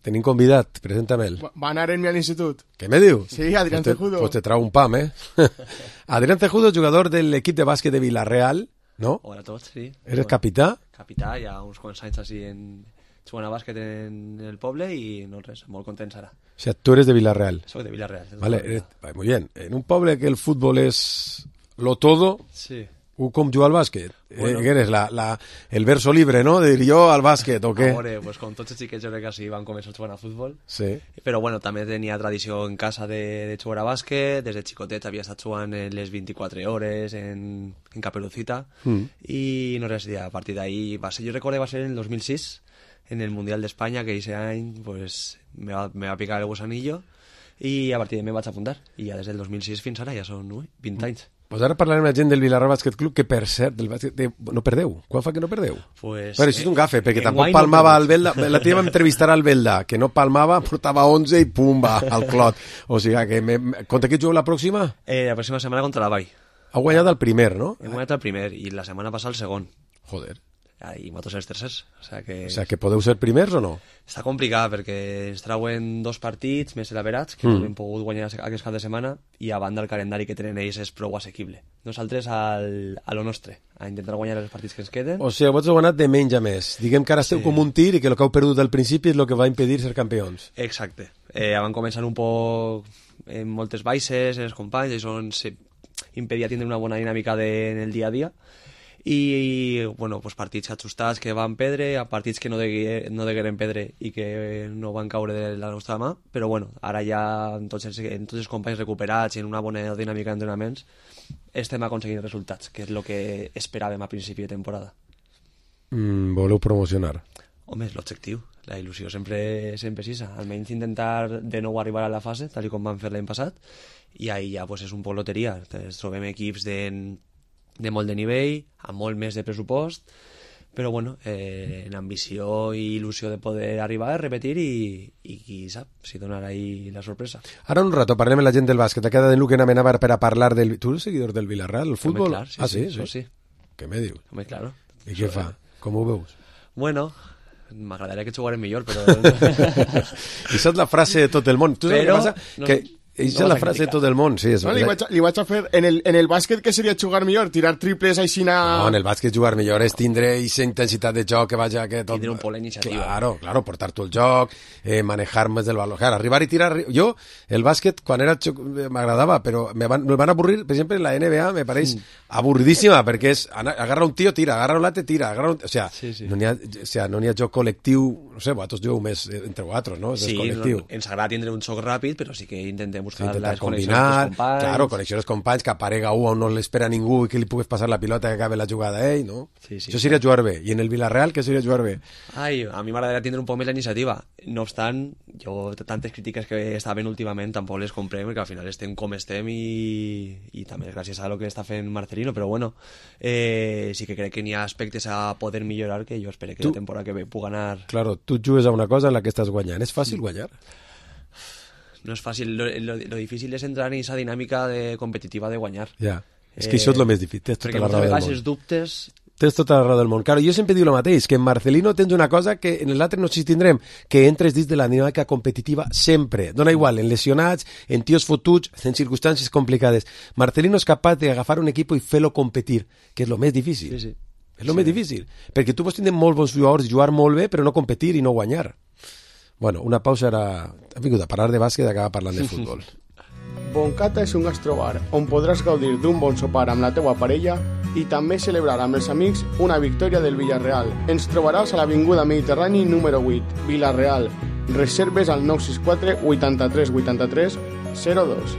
tenim convidat, presenta-me'l. Va anar en mi a l'institut. Què me diu? Sí, Adrián pues te, Cejudo. Pues te trau un pam, eh? Adrián Cejudo, jugador de l'equip de bàsquet de Villarreal, no? Hola a tots, sí. Eres capità? Capità, ja uns quants anys així en... jugant a bàsquet en el poble i no res, molt contents ara. O sea, tú eres de Villarreal. Soy de Villarreal. Vale, eres, muy bien. En un poble que el fútbol es lo todo, sí. ¿u com jugar al bàsquet? Bueno. Eh, ¿Qué eres? La, la, el verso libre, ¿no? De dir jo al bàsquet, ¿o què? A veure, pues com tots els xiquets jo crec que sí van començar a jugar a futbol. Sí. Però bueno, també tenia tradició en casa de, de jugar a bàsquet, des de xicotet havia estat jugant les vint-i-quatre hores en, en Caperucita, Mm. i no res, ja, a partir d'ahí va ser, jo recordo que va ser en el dos mil sis, en el Mundial d'Espanya, que ese any pues, me, va, me va picar el gusanillo i a partir de me vaig apuntar. I ja des del dos mil sis fins ara ja són ui, vint anys. Pues ara parlarem amb la gent del Villarreal Bàsquet Club, que per cert, del bàsquet, de, no perdeu. Quan fa que no perdeu? Pues, bueno, això és un gafe, perquè eh, tampoc no palmava perdeu. al Belda. La tia va entrevistar al Belda, que no palmava, portava onze i pumba al clot. O sigui que, me, me, contra qui jugueu la pròxima? Eh, la pròxima setmana contra la Vall. Ha guanyat el primer, no? Hem guanyat el primer i la setmana passada el segon. Joder. I nosaltres els tercers. O sea que... O sea, que podeu ser primers o no? Està complicat perquè ens trauen dos partits més elaborats que Mm. no hem pogut guanyar aquest cap de setmana i a banda el calendari que tenen ells és prou assequible. Nosaltres al, a lo nostre, a intentar guanyar els partits que ens queden. O sigui, vosaltres heu anat de menys a més. Diguem que ara esteu Sí. com un tir i que el que heu perdut al principi és el que va impedir ser campions. Exacte. Eh, van començar un poc amb moltes baixes, els companys, i això ens impedia tindre una bona dinàmica de, en el dia a dia. I, bueno, pues partits ajustats que van perdre, a partits que no, degué, no degueren perdre i que no van caure de la nostra mà, però bueno, ara ja amb tots els, amb tots els companys recuperats i en una bona dinàmica d'entrenaments estem aconseguint resultats, que és el que esperàvem a principi de temporada. Mm, voleu promocionar? Home, és l'objectiu. La il·lusió sempre, sempre és això. Almenys intentar de nou arribar a la fase, tal com vam fer l'any passat, i ahí ja pues, és un poc loteria. Ens trobem equips de, de molt de nivell, amb molt més de pressupost, però bueno, eh, en ambició i il·lusió de poder arribar, repetir i, i qui sap si donarà ahí la sorpresa. Ara un rato parlem amb la gent del bàsquet. Ha quedat en Luque Namenavar per a parlar del... Tu eres seguidor del Villarreal, el futbol? Home, clar, sí, ah, sí? sí, sí. sí. Què me dius? Home, claro. I què fa? Com ho veus? Bueno, m'agradaria que jugarem millor, però... Això és la frase de tot el món. Tu saps Però, què passa? no, que Això és la frase de tot el món, sí. És no, li, vaig a, li vaig a fer... En el, en el bàsquet, què seria jugar millor? Tirar triples així na... No, en el bàsquet jugar millor és tindre aquesta intensitat de joc que vaja... Que tot... Tindre un poc la iniciativa. Claro, claro, portar tu el joc, eh, manejar més del valor. Claro, arribar i tirar... Jo, el bàsquet, quan era xoc, m'agradava, però me van, me van avorrir, per exemple, la N B A me pareix mm. avorridíssima, perquè és agarra un tio, tira, agarra un late, tira, agarra un... O sea, sí, sí. no n'hi ha, o sea, no n'hi ha joc col·lectiu, no sé, vosaltres jugueu més entre vosaltres, no? És sí, col·lectiu. No, ens agrada tindre un xoc ràpid, però sí que intentem buscar sí, les connexions combinar, claro, connexió dels companys, que aparega un on no l'espera ningú i que li pugues passar la pilota que acabe la jugada a ell, no? Sí, sí, això seria jugar bé. I en el Villarreal, què seria jugar bé? Ai, a mi m'agradaria tindre un poc més la iniciativa. No obstant, jo tantes crítiques que estaven últimament tampoc les comprem, perquè al final estem com estem i, i també gràcies a lo que està fent Marcelino, però bueno, eh, sí que crec que n'hi ha aspectes a poder millorar que jo espero que tu, la temporada que ve puc anar... Claro, tu jugues a una cosa en la que estàs guanyant. És fàcil guanyar? No és fàcil, lo, lo, lo difícil és entrar en aquesta dinàmica de competitiva de guanyar. Ja, és que eh, això és el més difícil. Tens tota la raó del món. Els dubtes... Tens tota la raó del món. Claro, jo sempre dic el mateix, que en Marcelino tens una cosa que en l'altre no si tindrem, que entres dins de la dinàmica competitiva sempre. Dona igual, en lesionats, en tios fotuts, en circumstàncies complicades. Marcelino és capaç d'agafar un equip i fer-lo competir, que és el més difícil. Sí, sí. És el sí. més difícil. Perquè tu pots tindre molt bons jugadors, jugar molt bé, però no competir i no guanyar. Bueno, una pausa era... Hem vingut a parlar de bàsquet i acabar parlant de futbol. Boncata és un gastrobar on podràs gaudir d'un bon sopar amb la teua parella i també celebrar amb els amics una victòria del Villarreal. Ens trobaràs a l'Avinguda Mediterrani número vuit, Villarreal. Reserves al nou sis quatre vuitanta-tres vuitanta-tres zero dos.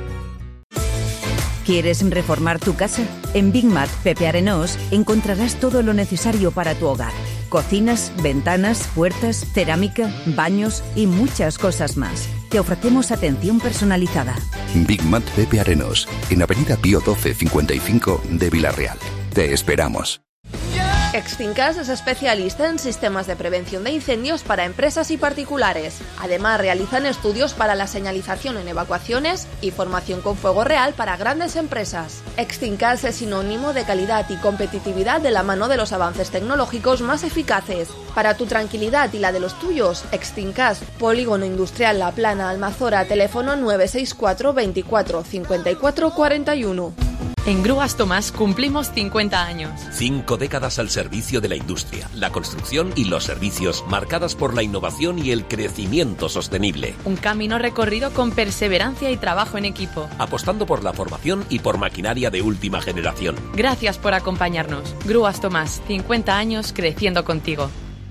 ¿Quieres reformar tu casa? En Big Mat Pepe Arenós encontrarás todo lo necesario para tu hogar. Cocinas, ventanas, puertas, cerámica, baños y muchas cosas más. Te ofrecemos atención personalizada. Big Mat Pepe Arenós, en Avenida Pío doce cincuenta y cinco de Villarreal. Te esperamos. Extincas es especialista en sistemas de prevención de incendios para empresas y particulares. Además, realizan estudios para la señalización en evacuaciones y formación con fuego real para grandes empresas. Extincas es sinónimo de calidad y competitividad de la mano de los avances tecnológicos más eficaces. Para tu tranquilidad y la de los tuyos, Extincas, Polígono Industrial La Plana, Almazora, teléfono nueve seis cuatro veinticuatro cincuenta y cuatro cuarenta y uno. En Grúas Tomás cumplimos cincuenta años. Cinco décadas al servicio de la industria, la construcción y los servicios, marcadas por la innovación y el crecimiento sostenible. Un camino recorrido con perseverancia y trabajo en equipo. Apostando por la formación y por maquinaria de última generación. Gracias por acompañarnos. Grúas Tomás, cincuenta años creciendo contigo.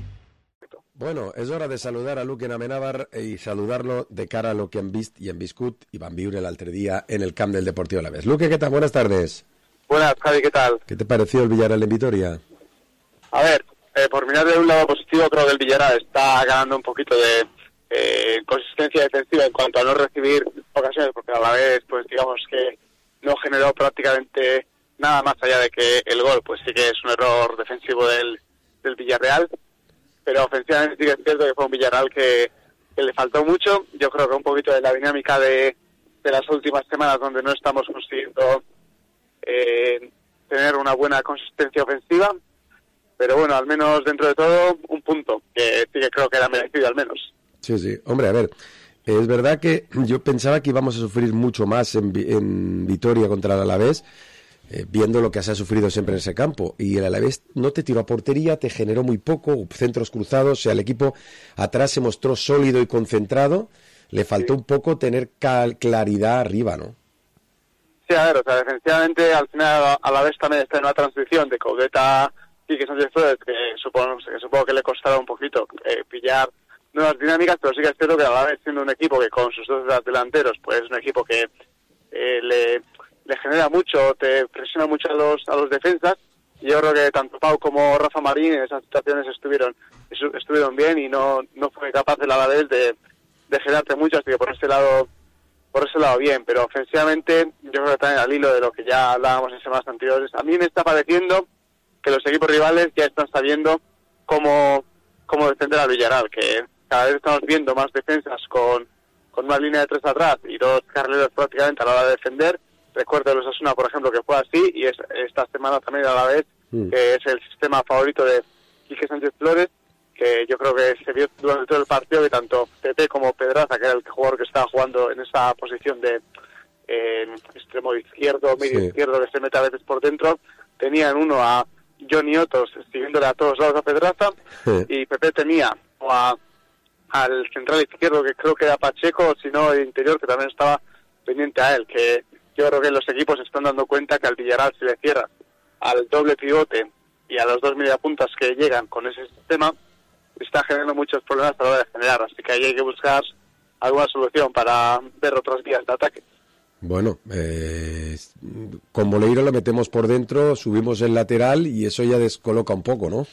Bueno, es hora de saludar a Luque Amenábar y saludarlo de cara a lo que han visto y han viscut y van viure l'altre día en el camp del Deportivo Alavés. Luque, ¿qué tal? Buenas tardes. Buenas, Javi, ¿qué tal? ¿Qué te pareció el Villarreal en Vitoria? A ver, eh, por mirar de un lado positivo, creo que el Villarreal está ganando un poquito de eh, consistencia defensiva en cuanto a no recibir ocasiones, porque a la vez, pues digamos que no generó prácticamente nada más allá de que el gol, pues sí que es un error defensivo del, del Villarreal. Pero ofensivamente sí que es cierto que fue un Villarreal que, que le faltó mucho. Yo creo que un poquito de la dinámica de, de las últimas semanas donde no estamos consiguiendo eh, tener una buena consistencia ofensiva. Pero bueno, al menos dentro de todo, un punto, que sí que creo que era merecido al menos. Sí, sí. Hombre, a ver, es verdad que yo pensaba que íbamos a sufrir mucho más en, en Vitoria contra el Alavés, Eh, viendo lo que se ha sufrido siempre en ese campo, y el Alavés no te tiró a portería, te generó muy poco, centros cruzados, o sea, el equipo atrás se mostró sólido y concentrado, le faltó sí. un poco tener cal- claridad arriba, ¿no? Sí, a ver, o sea, defensivamente al final Alavés también está en una transición de Caudeta y que Sánchez Flores, que supongo que, supongo que le costará un poquito eh, pillar nuevas dinámicas, pero sí que es cierto que Alavés, siendo un equipo que con sus dos delanteros, pues es un equipo que eh, le... le genera mucho, te presiona mucho a los a los defensas, y yo creo que tanto Pau como Rafa Marín en esas situaciones estuvieron estuvieron bien y no no fue capaz el Alavés de, de generarte mucho, así que por ese lado por ese lado bien, pero ofensivamente yo creo que también al hilo de lo que ya hablábamos en semanas anteriores, a mí me está pareciendo que los equipos rivales ya están sabiendo cómo cómo defender al Villarreal, que cada vez estamos viendo más defensas con, con una línea de tres atrás y dos carrileros prácticamente a la hora de defender. Recuerdo de los Osasuna, por ejemplo, que fue así, y es, esta semana también a la vez, mm. que es el sistema favorito de Quique Sánchez Flores, que yo creo que se vio durante todo el partido que tanto Pepe como Pedraza, que era el jugador que estaba jugando en esa posición de eh, extremo izquierdo, medio sí. izquierdo, que se mete a veces por dentro, tenían uno a Johnny Otos siguiéndole a todos lados a Pedraza, sí. y Pepe tenía a, al central izquierdo, que creo que era Pacheco, sino el interior, que también estaba pendiente a él, que yo creo que los equipos se están dando cuenta que al Villarreal se le cierra al doble pivote y a los dos mediapuntas que llegan con ese sistema, está generando muchos problemas a la hora de generar, así que ahí hay que buscar alguna solución para ver otras vías de ataque. Bueno, eh, con Moleiro lo metemos por dentro, subimos el lateral y eso ya descoloca un poco, ¿no?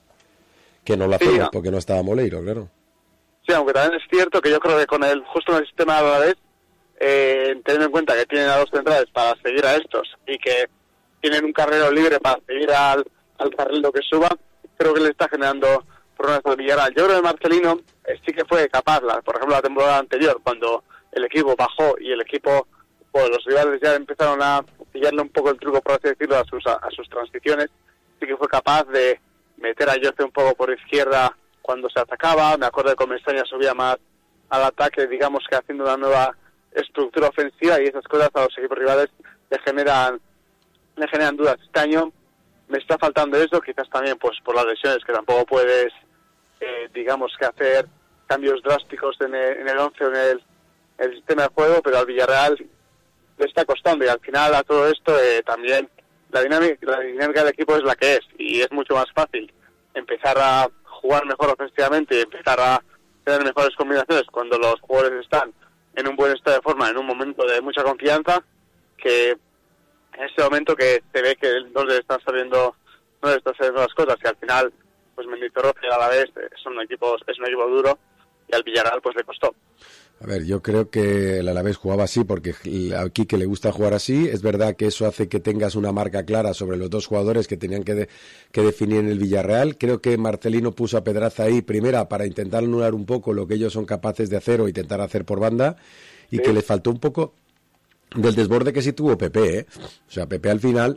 Que no lo hacemos, sí, no. porque no estaba Moleiro, claro. Sí, aunque también es cierto que yo creo que con el justo en el sistema de la vez, Eh, teniendo en cuenta que tienen a dos centrales para seguir a estos y que tienen un carrero libre para seguir al, al carrilo que suba, creo que le está generando problemas al Villarreal. Yo creo que Marcelino eh, sí que fue capaz, la, por ejemplo la temporada anterior, cuando el equipo bajó y el equipo, pues los rivales ya empezaron a pillarle un poco el truco, por así decirlo, a sus, a, a sus transiciones, sí que fue capaz de meter a Jose un poco por izquierda cuando se atacaba. Me acuerdo que con Mestaña subía más al ataque, digamos que haciendo una nueva estructura ofensiva, y esas cosas a los equipos rivales le generan le generan dudas. Este año me está faltando eso, quizás también pues por las lesiones, que tampoco puedes eh, digamos que hacer cambios drásticos en el, en el once o en el, el sistema de juego, pero al Villarreal le está costando, y al final a todo esto eh, también la dinámica, la dinámica del equipo es la que es, y es mucho más fácil empezar a jugar mejor ofensivamente y empezar a tener mejores combinaciones cuando los jugadores están en un buen estado de forma, en un momento de mucha confianza, que en ese momento que se ve que no le están saliendo, no le están saliendo las cosas, y al final, pues Mendizorroza a la vez son equipos, es un equipo duro, y al Villarreal pues le costó. A ver, yo creo que el Alavés jugaba así porque a Quique le gusta jugar así. Es verdad que eso hace que tengas una marca clara sobre los dos jugadores que tenían que, de, que definir en el Villarreal. Creo que Marcelino puso a Pedraza ahí, primera, para intentar anular un poco lo que ellos son capaces de hacer o intentar hacer por banda, y sí. que les faltó un poco del desborde que sí tuvo Pepe, ¿eh? O sea, Pepe al final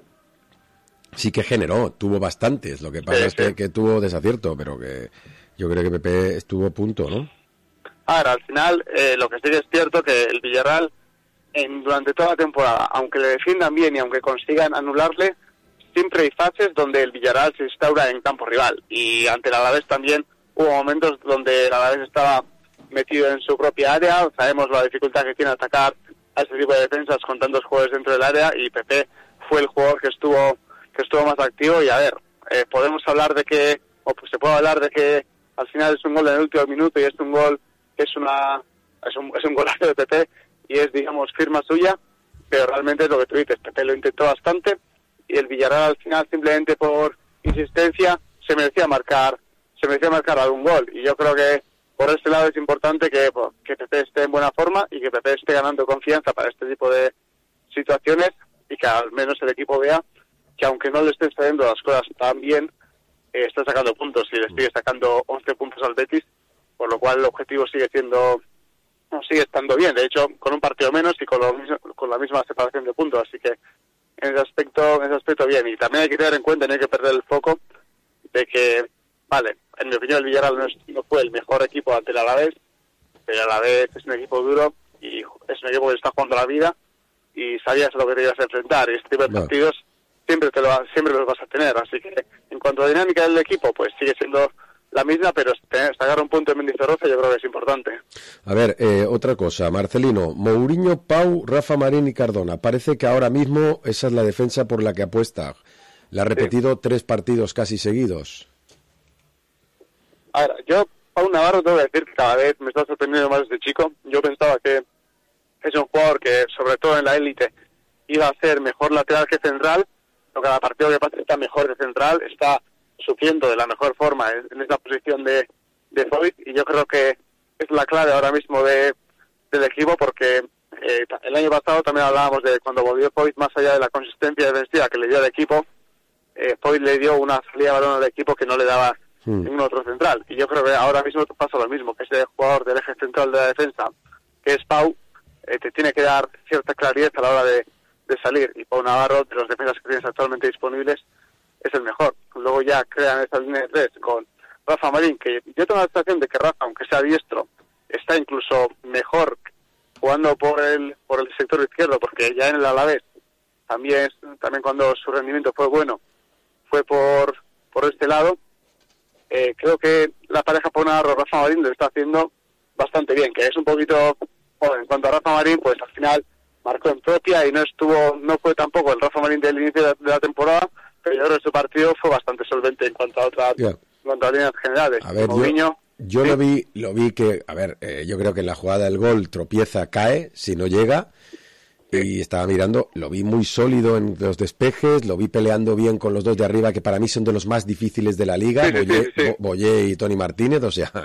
sí que generó, tuvo bastantes. Lo que pasa sí, es que, sí. que tuvo desacierto, pero que yo creo que Pepe estuvo a punto, ¿no? Ahora, al final, eh, lo que sí que es cierto que el Villarreal, en, durante toda la temporada, aunque le defiendan bien y aunque consigan anularle, siempre hay fases donde el Villarreal se instaura en campo rival. Y ante el Alavés también hubo momentos donde el Alavés estaba metido en su propia área. Sabemos la dificultad que tiene atacar a este tipo de defensas con tantos jugadores dentro del área, y Pepe fue el jugador que estuvo que estuvo más activo. Y a ver, eh, podemos hablar de que, o pues se puede hablar de que al final es un gol en el último minuto y es un gol es una es un, es un golazo de Pepe y es, digamos, firma suya, pero realmente es lo que tú dices. Pepe lo intentó bastante y el Villarreal al final, simplemente por insistencia, se merecía marcar se merecía marcar algún gol. Y yo creo que por este lado es importante que, que Pepe esté en buena forma y que Pepe esté ganando confianza para este tipo de situaciones, y que al menos el equipo vea que aunque no le estén saliendo las cosas tan bien, eh, está sacando puntos, y le sigue sacando once puntos al Betis, por lo cual el objetivo sigue siendo, no, sigue estando bien. De hecho, con un partido menos y con, lo mismo, con la misma separación de puntos. Así que en ese aspecto, en ese aspecto bien. Y también hay que tener en cuenta, no hay que perder el foco de que, vale, en mi opinión el Villarreal no, es, no fue el mejor equipo ante el Alavés, pero el Alavés es un equipo duro y es un equipo que está jugando la vida y sabías a lo que te ibas a enfrentar. Y este tipo de no. partidos siempre te lo siempre los vas a tener. Así que en cuanto a la dinámica del equipo, pues sigue siendo la misma, pero sacar un punto en Mendizorroza yo creo que es importante. A ver, eh, otra cosa, Marcelino, Mourinho, Pau, Rafa Marín y Cardona. Parece que ahora mismo esa es la defensa por la que apuesta. La ha repetido sí. tres partidos casi seguidos. A ver, yo, Pau Navarro, tengo que decir que cada vez me está sorprendiendo más este chico. Yo pensaba que es un jugador que, sobre todo en la élite, iba a ser mejor lateral que central, pero cada partido que pasa está mejor de central, está sufriendo de la mejor forma en esa posición de, de Foyt, y yo creo que es la clave ahora mismo de del equipo, porque eh, el año pasado también hablábamos de cuando volvió Foyt, más allá de la consistencia defensiva que le dio al equipo, eh, Foyt le dio una salida de balón al equipo que no le daba hmm. ningún otro central, y yo creo que ahora mismo pasa lo mismo, que ese jugador del eje central de la defensa, que es Pau, eh, te tiene que dar cierta claridad a la hora de, de salir, y Pau Navarro, de los defensas que tienes actualmente disponibles, es el mejor. Luego ya crean esa línea de tres con Rafa Marín, que yo tengo la sensación de que Rafa, aunque sea diestro, está incluso mejor jugando por el por el sector izquierdo, porque ya en el Alavés también también cuando su rendimiento fue bueno fue por por este lado. Eh, creo que la pareja Pau Navarro-Rafa Marín lo está haciendo bastante bien, que es un poquito, bueno, en cuanto a Rafa Marín, pues al final marcó en propia y no estuvo no fue tampoco el Rafa Marín del inicio de, de la temporada, pero yo creo que su partido fue bastante solvente en cuanto a otras yeah. en cuanto a líneas generales. A ver, Mourinho, yo, yo ¿sí? lo vi lo vi que, a ver, eh, yo creo que en la jugada del gol tropieza, cae, si no llega, sí. y estaba mirando, lo vi muy sólido en los despejes, lo vi peleando bien con los dos de arriba, que para mí son de los más difíciles de la liga, sí, Boyé, sí, sí, sí. Boyé y Tony Martínez, o sea...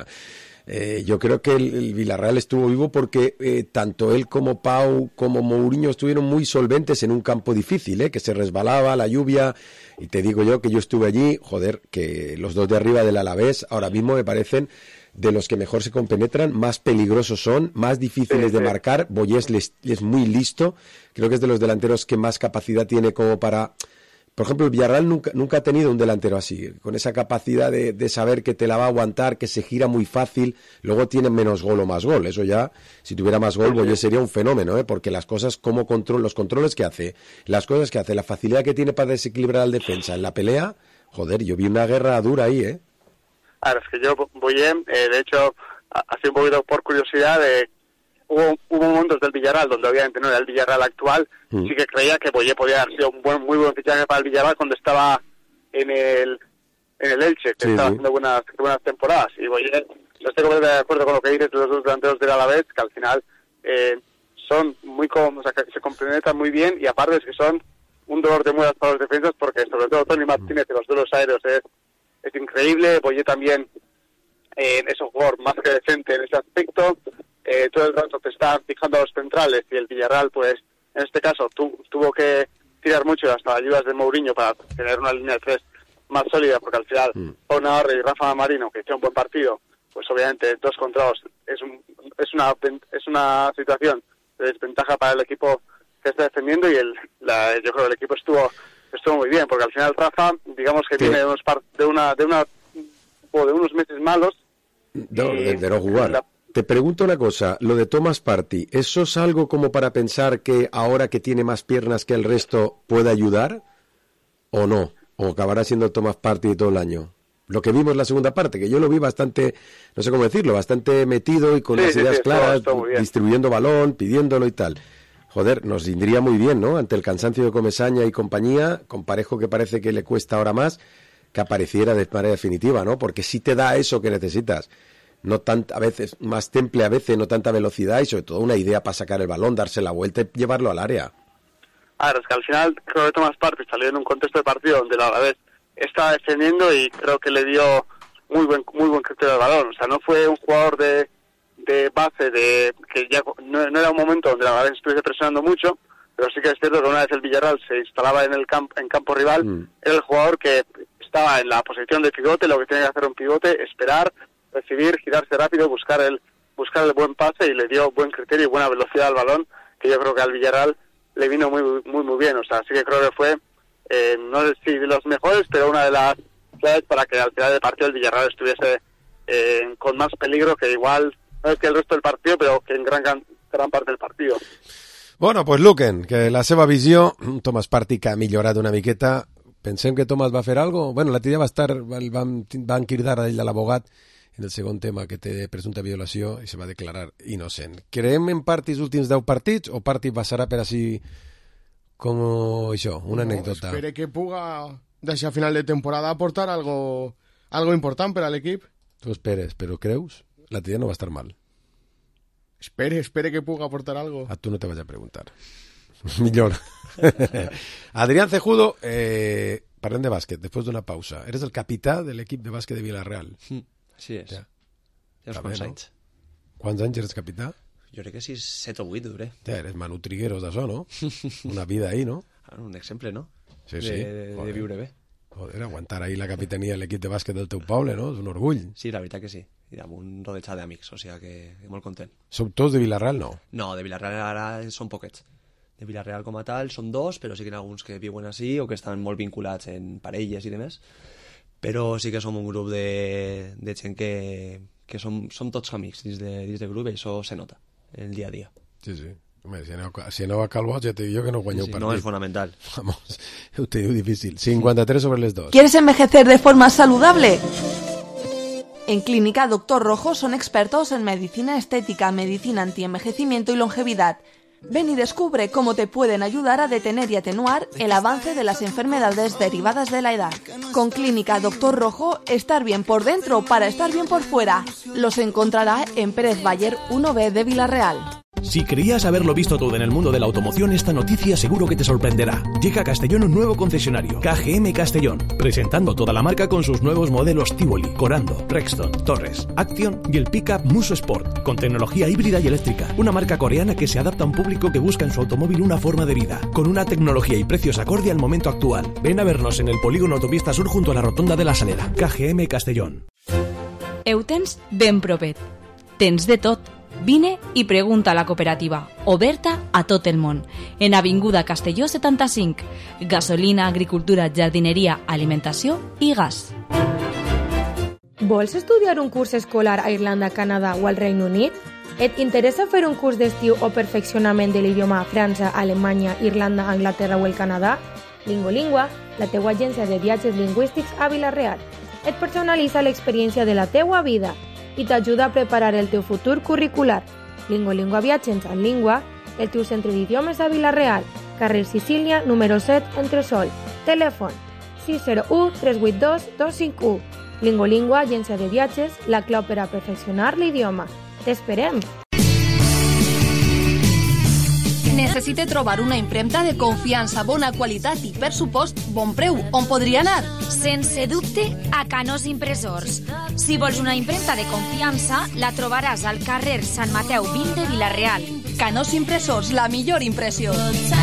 Eh, yo creo que el, el Villarreal estuvo vivo porque eh, tanto él como Pau como Mourinho estuvieron muy solventes en un campo difícil, eh, que se resbalaba la lluvia, y te digo yo que yo estuve allí, joder, que los dos de arriba del Alavés ahora mismo me parecen de los que mejor se compenetran, más peligrosos son, más difíciles sí, de sí. marcar. Boyés les, es muy listo, creo que es de los delanteros que más capacidad tiene como para... Por ejemplo, el Villarreal nunca, nunca ha tenido un delantero así, con esa capacidad de, de saber que te la va a aguantar, que se gira muy fácil, luego tiene menos gol o más gol. Eso ya, si tuviera más gol, Boyé sería un fenómeno, ¿eh? Porque las cosas como control, los controles que hace, las cosas que hace, la facilidad que tiene para desequilibrar al defensa en la pelea, joder, yo vi una guerra dura ahí, ¿eh? Ahora, es que yo, Boyé, eh, de hecho, así un poquito por curiosidad, de... Hubo, hubo momentos del Villarreal donde obviamente no era el Villarreal actual, mm. sí que creía que Boyé podía haber sido un buen, muy buen fichaje para el Villarreal cuando estaba en el en el Elche, que sí, estaba sí. haciendo buenas, buenas temporadas. Y Boyé, no estoy completamente de acuerdo con lo que dices de los dos delanteros del Alavés, que al final eh, son muy o sea, que se complementan muy bien, y aparte es que son un dolor de muelas para los defensas, porque sobre todo Tony Martínez en los duelos aéreos es, es increíble. Boyé también eh, es un jugador más que decente en ese aspecto. eh, todo el rato te están fijando a los centrales y el Villarreal, pues, en este caso, tu, tuvo que tirar mucho hasta ayudas de Mourinho para tener una línea de tres más sólida, porque al final, mm. Pau Navarro y Rafa Marino, que hicieron un buen partido, pues obviamente dos contra dos es, un, es, una, es una situación de desventaja para el equipo que está defendiendo y el, la, yo creo que el equipo estuvo estuvo muy bien, porque al final Rafa, digamos que sí. viene de, unos par, de una de una o de unos meses malos. No, de, de no jugar. La... Te pregunto una cosa, lo de Thomas Partey, ¿eso es algo como para pensar que ahora que tiene más piernas que el resto puede ayudar? ¿O no? ¿O acabará siendo Thomas Partey todo el año? Lo que vimos en la segunda parte, que yo lo vi bastante, no sé cómo decirlo, bastante metido y con sí, las sí, ideas sí, claras, todo, todo distribuyendo balón, pidiéndolo y tal. Joder, nos vendría muy bien, ¿no? Ante el cansancio de Comesaña y compañía, con Parejo que parece que le cuesta ahora más, que apareciera de manera definitiva, ¿no? Porque sí te da eso que necesitas. No tanta, a veces, más temple a veces, no tanta velocidad y sobre todo una idea para sacar el balón, darse la vuelta y llevarlo al área. A ver, es que al final creo que Thomas Partey salió en un contexto de partido donde a la vez estaba defendiendo y creo que le dio muy buen muy buen criterio al balón. O sea, no fue un jugador de de base, de que ya no, no era un momento donde la verdad estuviese presionando mucho, pero sí que es cierto que una vez el Villarreal se instalaba en el campo, en campo rival, mm. era el jugador que estaba en la posición de pivote, lo que tenía que hacer un pivote, esperar, recibir, girarse rápido, buscar el buscar el buen pase y le dio buen criterio y buena velocidad al balón, que yo creo que al Villarreal le vino muy muy muy bien. O sea, sí que creo que fue, eh, no sé si de los mejores, pero una de las claves para que al final del partido el Villarreal estuviese eh, con más peligro que igual no es que el resto del partido, però que en gran, gran part del partido. Bueno, pues Luquen, que la seva visió, Thomas Partey que ha millorat una miqueta, pensem que Thomas va fer algo? Bueno, l'altre dia va estar, van, van cridar a ell de l'abogat en el segon tema que té presumpta violació i se va declarar innocent. Creem en Partey els últims deu partits o Partey passarà per així com això, una no, anècdota? Espere que puga d'així a final de temporada aportar algo, algo important per a l'equip. Tu esperes, però creus? L'altre dia no va estar mal. Espere, espere que puga aportar algo. A tu no te vas a preguntar. Millor. Adrián Cejudo, eh, parlem de bàsquet, després d'una pausa. Eres el capità de l'equip de bàsquet de Villarreal. Mm, així és. Ja, ja uns quants anys. Quants anys eres capità? Jo crec que sis, set o vuit, duré. Ja, eres Manu Trigueros d'això, no? Una vida ahí, no? Un exemple, no? Sí, sí. De, de viure bé. Joder, aguantar ahí la capitania de l'equip de bàsquet del teu poble, no? És un orgull. Sí, la veritat que sí. I amb un rodejat d'amics, o sigui que molt content. Som tots de Villarreal, no? No, de Villarreal ara són poquets. De Villarreal com a tal són dos, però sí que hi ha alguns que viuen així o que estan molt vinculats en parelles i demés. Però sí que som un grup de, de gent que, que som, som tots amics dins de, dins de grup i això se nota en el dia a dia. Sí, sí. Hombre, si aneu, si aneu a Calvo ja te digo que no guanyeu sí, partit. No, és fonamental. Vamos, ho teniu difícil. cincuenta y tres sobre les dos. ¿Quieres envejecer de forma saludable? En Clínica Doctor Rojo son expertos en medicina estética, medicina antienvejecimiento y longevidad. Ven y descubre cómo te pueden ayudar a detener y atenuar el avance de las enfermedades derivadas de la edad. Con Clínica Doctor Rojo, estar bien por dentro para estar bien por fuera. Los encontrará en Pérez Bayer uno B de Villarreal. Si creías haberlo visto todo en el mundo de la automoción, esta noticia seguro que te sorprenderá. Llega a Castellón un nuevo concesionario, K G M Castellón, presentando toda la marca con sus nuevos modelos Tivoli, Corando, Rexton, Torres, Action y el pickup Muso Sport, con tecnología híbrida y eléctrica. Una marca coreana que se adapta a un público que busca en su automóvil una forma de vida, con una tecnología y precios acorde al momento actual. Ven a vernos en el polígono Autopista Sur junto a la rotonda de la Salera. K G M Castellón. Eutens ben propet. Tens de tot. Vine i pregunta a la cooperativa, oberta a tot el món, en Avinguda Castelló setanta-cinc. Gasolina, agricultura, jardineria, alimentació i gas. Vols estudiar un curs escolar a Irlanda, Canadà o al Regne Unit? Et interessa fer un curs d'estiu o perfeccionament de l'idioma a França, Alemanya, Irlanda, Anglaterra o el Canadà? Lingolingua, la teua agència de viatges lingüístics a Vila-real. Et personalitza l'experiència de la teua vida i t'ajuda a preparar el teu futur curricular. Lingolingua Viatges en Língua, el teu centre d'idiomes a Vila-real, carrer Sicília, número set, Entresol. Telèfon sis zero u tres vuit dos dos cinc u. Lingolingua, agència de viatges, la clau per a perfeccionar l'idioma. T'esperem! Necessite trobar una impremta de confiança, bona qualitat i, per supost, bon preu. On podria anar? Sense dubte, a Canós Impressors. Si vols una impremta de confiança, la trobaràs al carrer Sant Mateu vint de Vila-real. Canós Impressors, la millor impressió.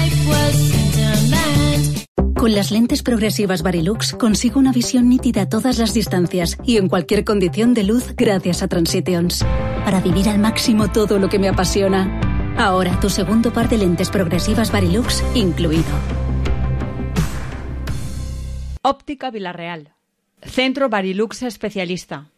Con las lentes progresivas Varilux consigo una visión nítida a todas las distancias y en cualquier condición de luz gracias a Transitions. Para vivir al máximo todo lo que me apasiona. Ahora tu segundo par de lentes progresivas Varilux incluido. Óptica Vila-real. Centro Varilux especialista.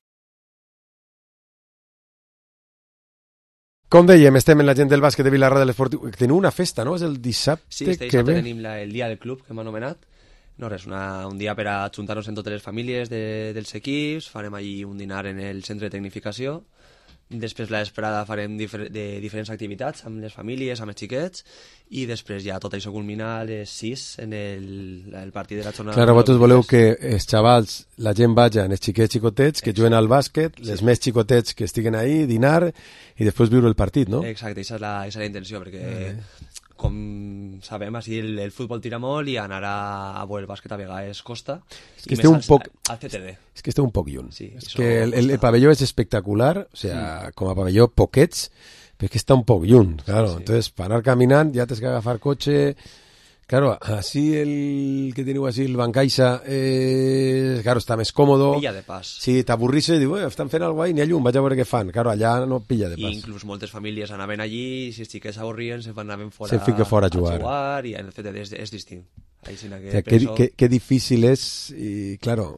Com dèiem, estem en la gent del bàsquet de Vila-real de l'Esportiu. Teniu una festa, no? És el dissabte sí, este que ve? Sí, tenim la, el dia del club, que hem anomenat. No, res, una, un dia per a ajuntar-nos en totes les famílies de, dels equips. Farem allí un dinar en el centre de tecnificació. Després la vesprada farem difer de diferents activitats amb les famílies, amb els xiquets, i després ja tot això culmina a les sis en el, el partit de la jornada. Clar, vosaltres voleu que els xavals, la gent vaja, els xiquets xicotets, que juguen al bàsquet, sí. Les més xicotets que estiguen ahí, dinar, i després viure el partit, no? Exacte, aquesta és la, és la intenció, perquè... Eh. Com sabem, així el, el futbol tira molt i anar a, a veure el bàsquet a vegades costa. És que esteu un poc... Al C T D. És que esteu un poc lluny. Sí, és que el, el, el pavelló és espectacular, o sea, mm. com a pavelló poquets, però és que està un poc lluny, claro. Sí, sí. Entonces, para anar caminant ja tens que agafar cotxe... Claro, así el que teniu así el Bancaixa, eh, claro, està més còmodo. Pilla de pas. Sí, t'avorrís i diu, eh, estan fent alguna cosa i n'hi ha llum, vaig a veure què fan. Claro, allà no pilla de pas. I inclús moltes famílies anaven allí i si els xiquets s'avorrien se anaven fora, se fica fora a jugar. a jugar i en el C T D és, és distint. Ahí sí que o sea, qué, qué, qué difícil es, y claro,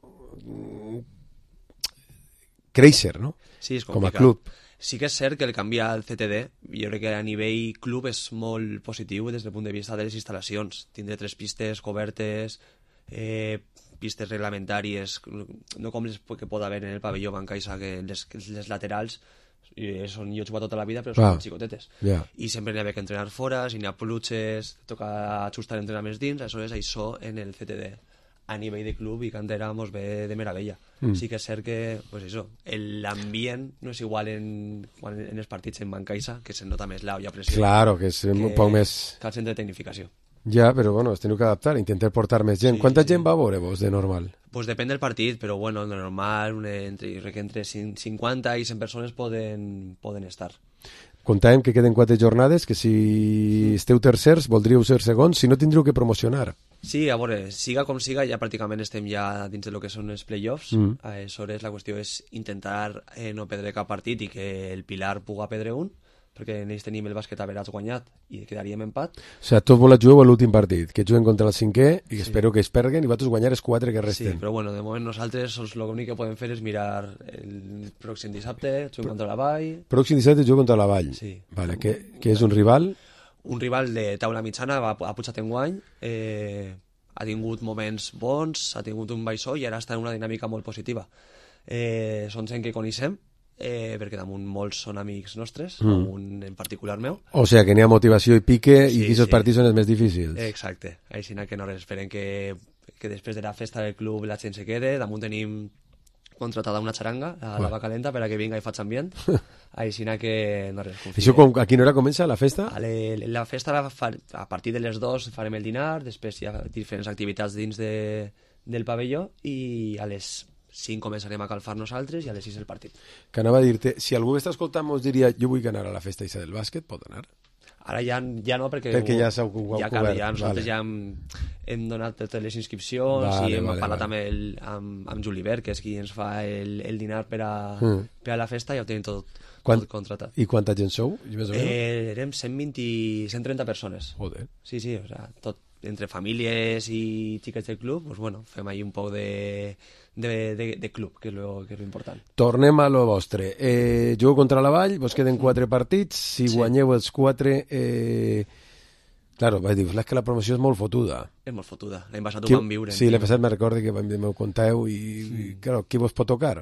créixer, no? Sí, és Com complicat. a club. Sí que és cert que el canviar al C T D, jo crec que a nivell club és molt positiu des del punt de vista de les instal·lacions. Tindre tres pistes cobertes, eh, pistes reglamentàries, no com les que pot haver en el pavelló Bancaixa, que les, les laterals eh, són, jo he jugat tota la vida, però són ah, xicotetes. Yeah. I sempre n'hi ha que entrenar fora, si n'hi ha peluches, toca ajustar entrenaments dins, aleshores això en el C T D a nivell de club i cantera mos ve de meravella. Mm. Sí que és cert que, pues eso, l'ambient no és igual en, en els partits en Bancaixa, que se nota més l'au i pressió. Claro, que és que, un poc més... que al centre de tecnificació. Ja, però bueno, es teniu que adaptar, intentar portar més gent. Sí, Quanta sí. gent va a veure vos de normal? Pues depèn del partit, però bueno, de normal, un, entre, jo crec que entre cinquanta i cent persones poden, poden estar. Contàvem que queden quatre jornades, que si esteu tercers voldríeu ser segons, si no tindríeu que promocionar. Sí, a veure, siga com siga, ja pràcticament estem ja dins de lo que són els play-offs. Mm. Aleshores, la qüestió és intentar eh, no perdre cap partit i que el Pilar puga perdre un, perquè en ells tenim el bàsquet averats guanyat i quedaríem empat. O sigui, tots volen jugar a l'últim partit, que juguen contra el cinquè i sí. Espero que es perguen i vosaltres guanyar els quatre que resten. Sí, però bueno, de moment nosaltres l'únic que podem fer és mirar el pròxim dissabte, juguem contra la Vall. Pròxim dissabte juguem contra la Vall. Sí. Vale, que, que és un rival? Un rival de taula mitjana, ha, ha pujat enguany, eh, ha tingut moments bons, ha tingut un baixó i ara està en una dinàmica molt positiva. Eh, són gent que coneixem, Eh, perquè damunt molts són amics nostres, mm. un en particular meu. O sigui que n'hi ha motivació i pique sí, i aquests sí. partits són els més difícils. Exacte, així que no res, esperem que, que després de la festa del club la gent se quede, damunt tenim contratada una xaranga, la, la va calenta, per a que vinga i faig ambient, així que no res. Confia. Això com, a quina hora comença la festa? A, le, la festa la fa, a partir de les dos farem el dinar, després hi ha diferents activitats dins de, del pavelló i a les cinc començarem a calfar nosaltres i a les sis el partit. Que anava a dir-te, si algú està escoltant mos diria jo vull anar a la festa isa del bàsquet, pot anar? Ara ja, ja no, perquè, perquè ja s'ha cobert. Ja, clar, ja nosaltres vale. ja hem, hem donat totes les inscripcions vale, i hem vale, parlat vale. amb, el, amb, amb Julibert, que és qui ens fa el, el dinar per a, mm. per a la festa, i ja ho tenim tot, Quant, tot contratat. I quanta gent sou? Eh, érem cent vint i cent trenta persones. Joder. Sí, sí, o sea, tot entre famílies i xiquets del club, pues bueno, fem ahí un poc de, de, de, de club, que és lo, que és lo important. Tornem a lo vostre. Eh, jugo contra la Vall, vos queden quatre partits, si sí. guanyeu els quatre... Eh... Claro, vaig dir, és que la promoció és molt fotuda. És molt fotuda, l'any passat ho vam viure. Sí, l'any passat me recordo que m'ho conteu i, mm. i claro, qui vos pot tocar?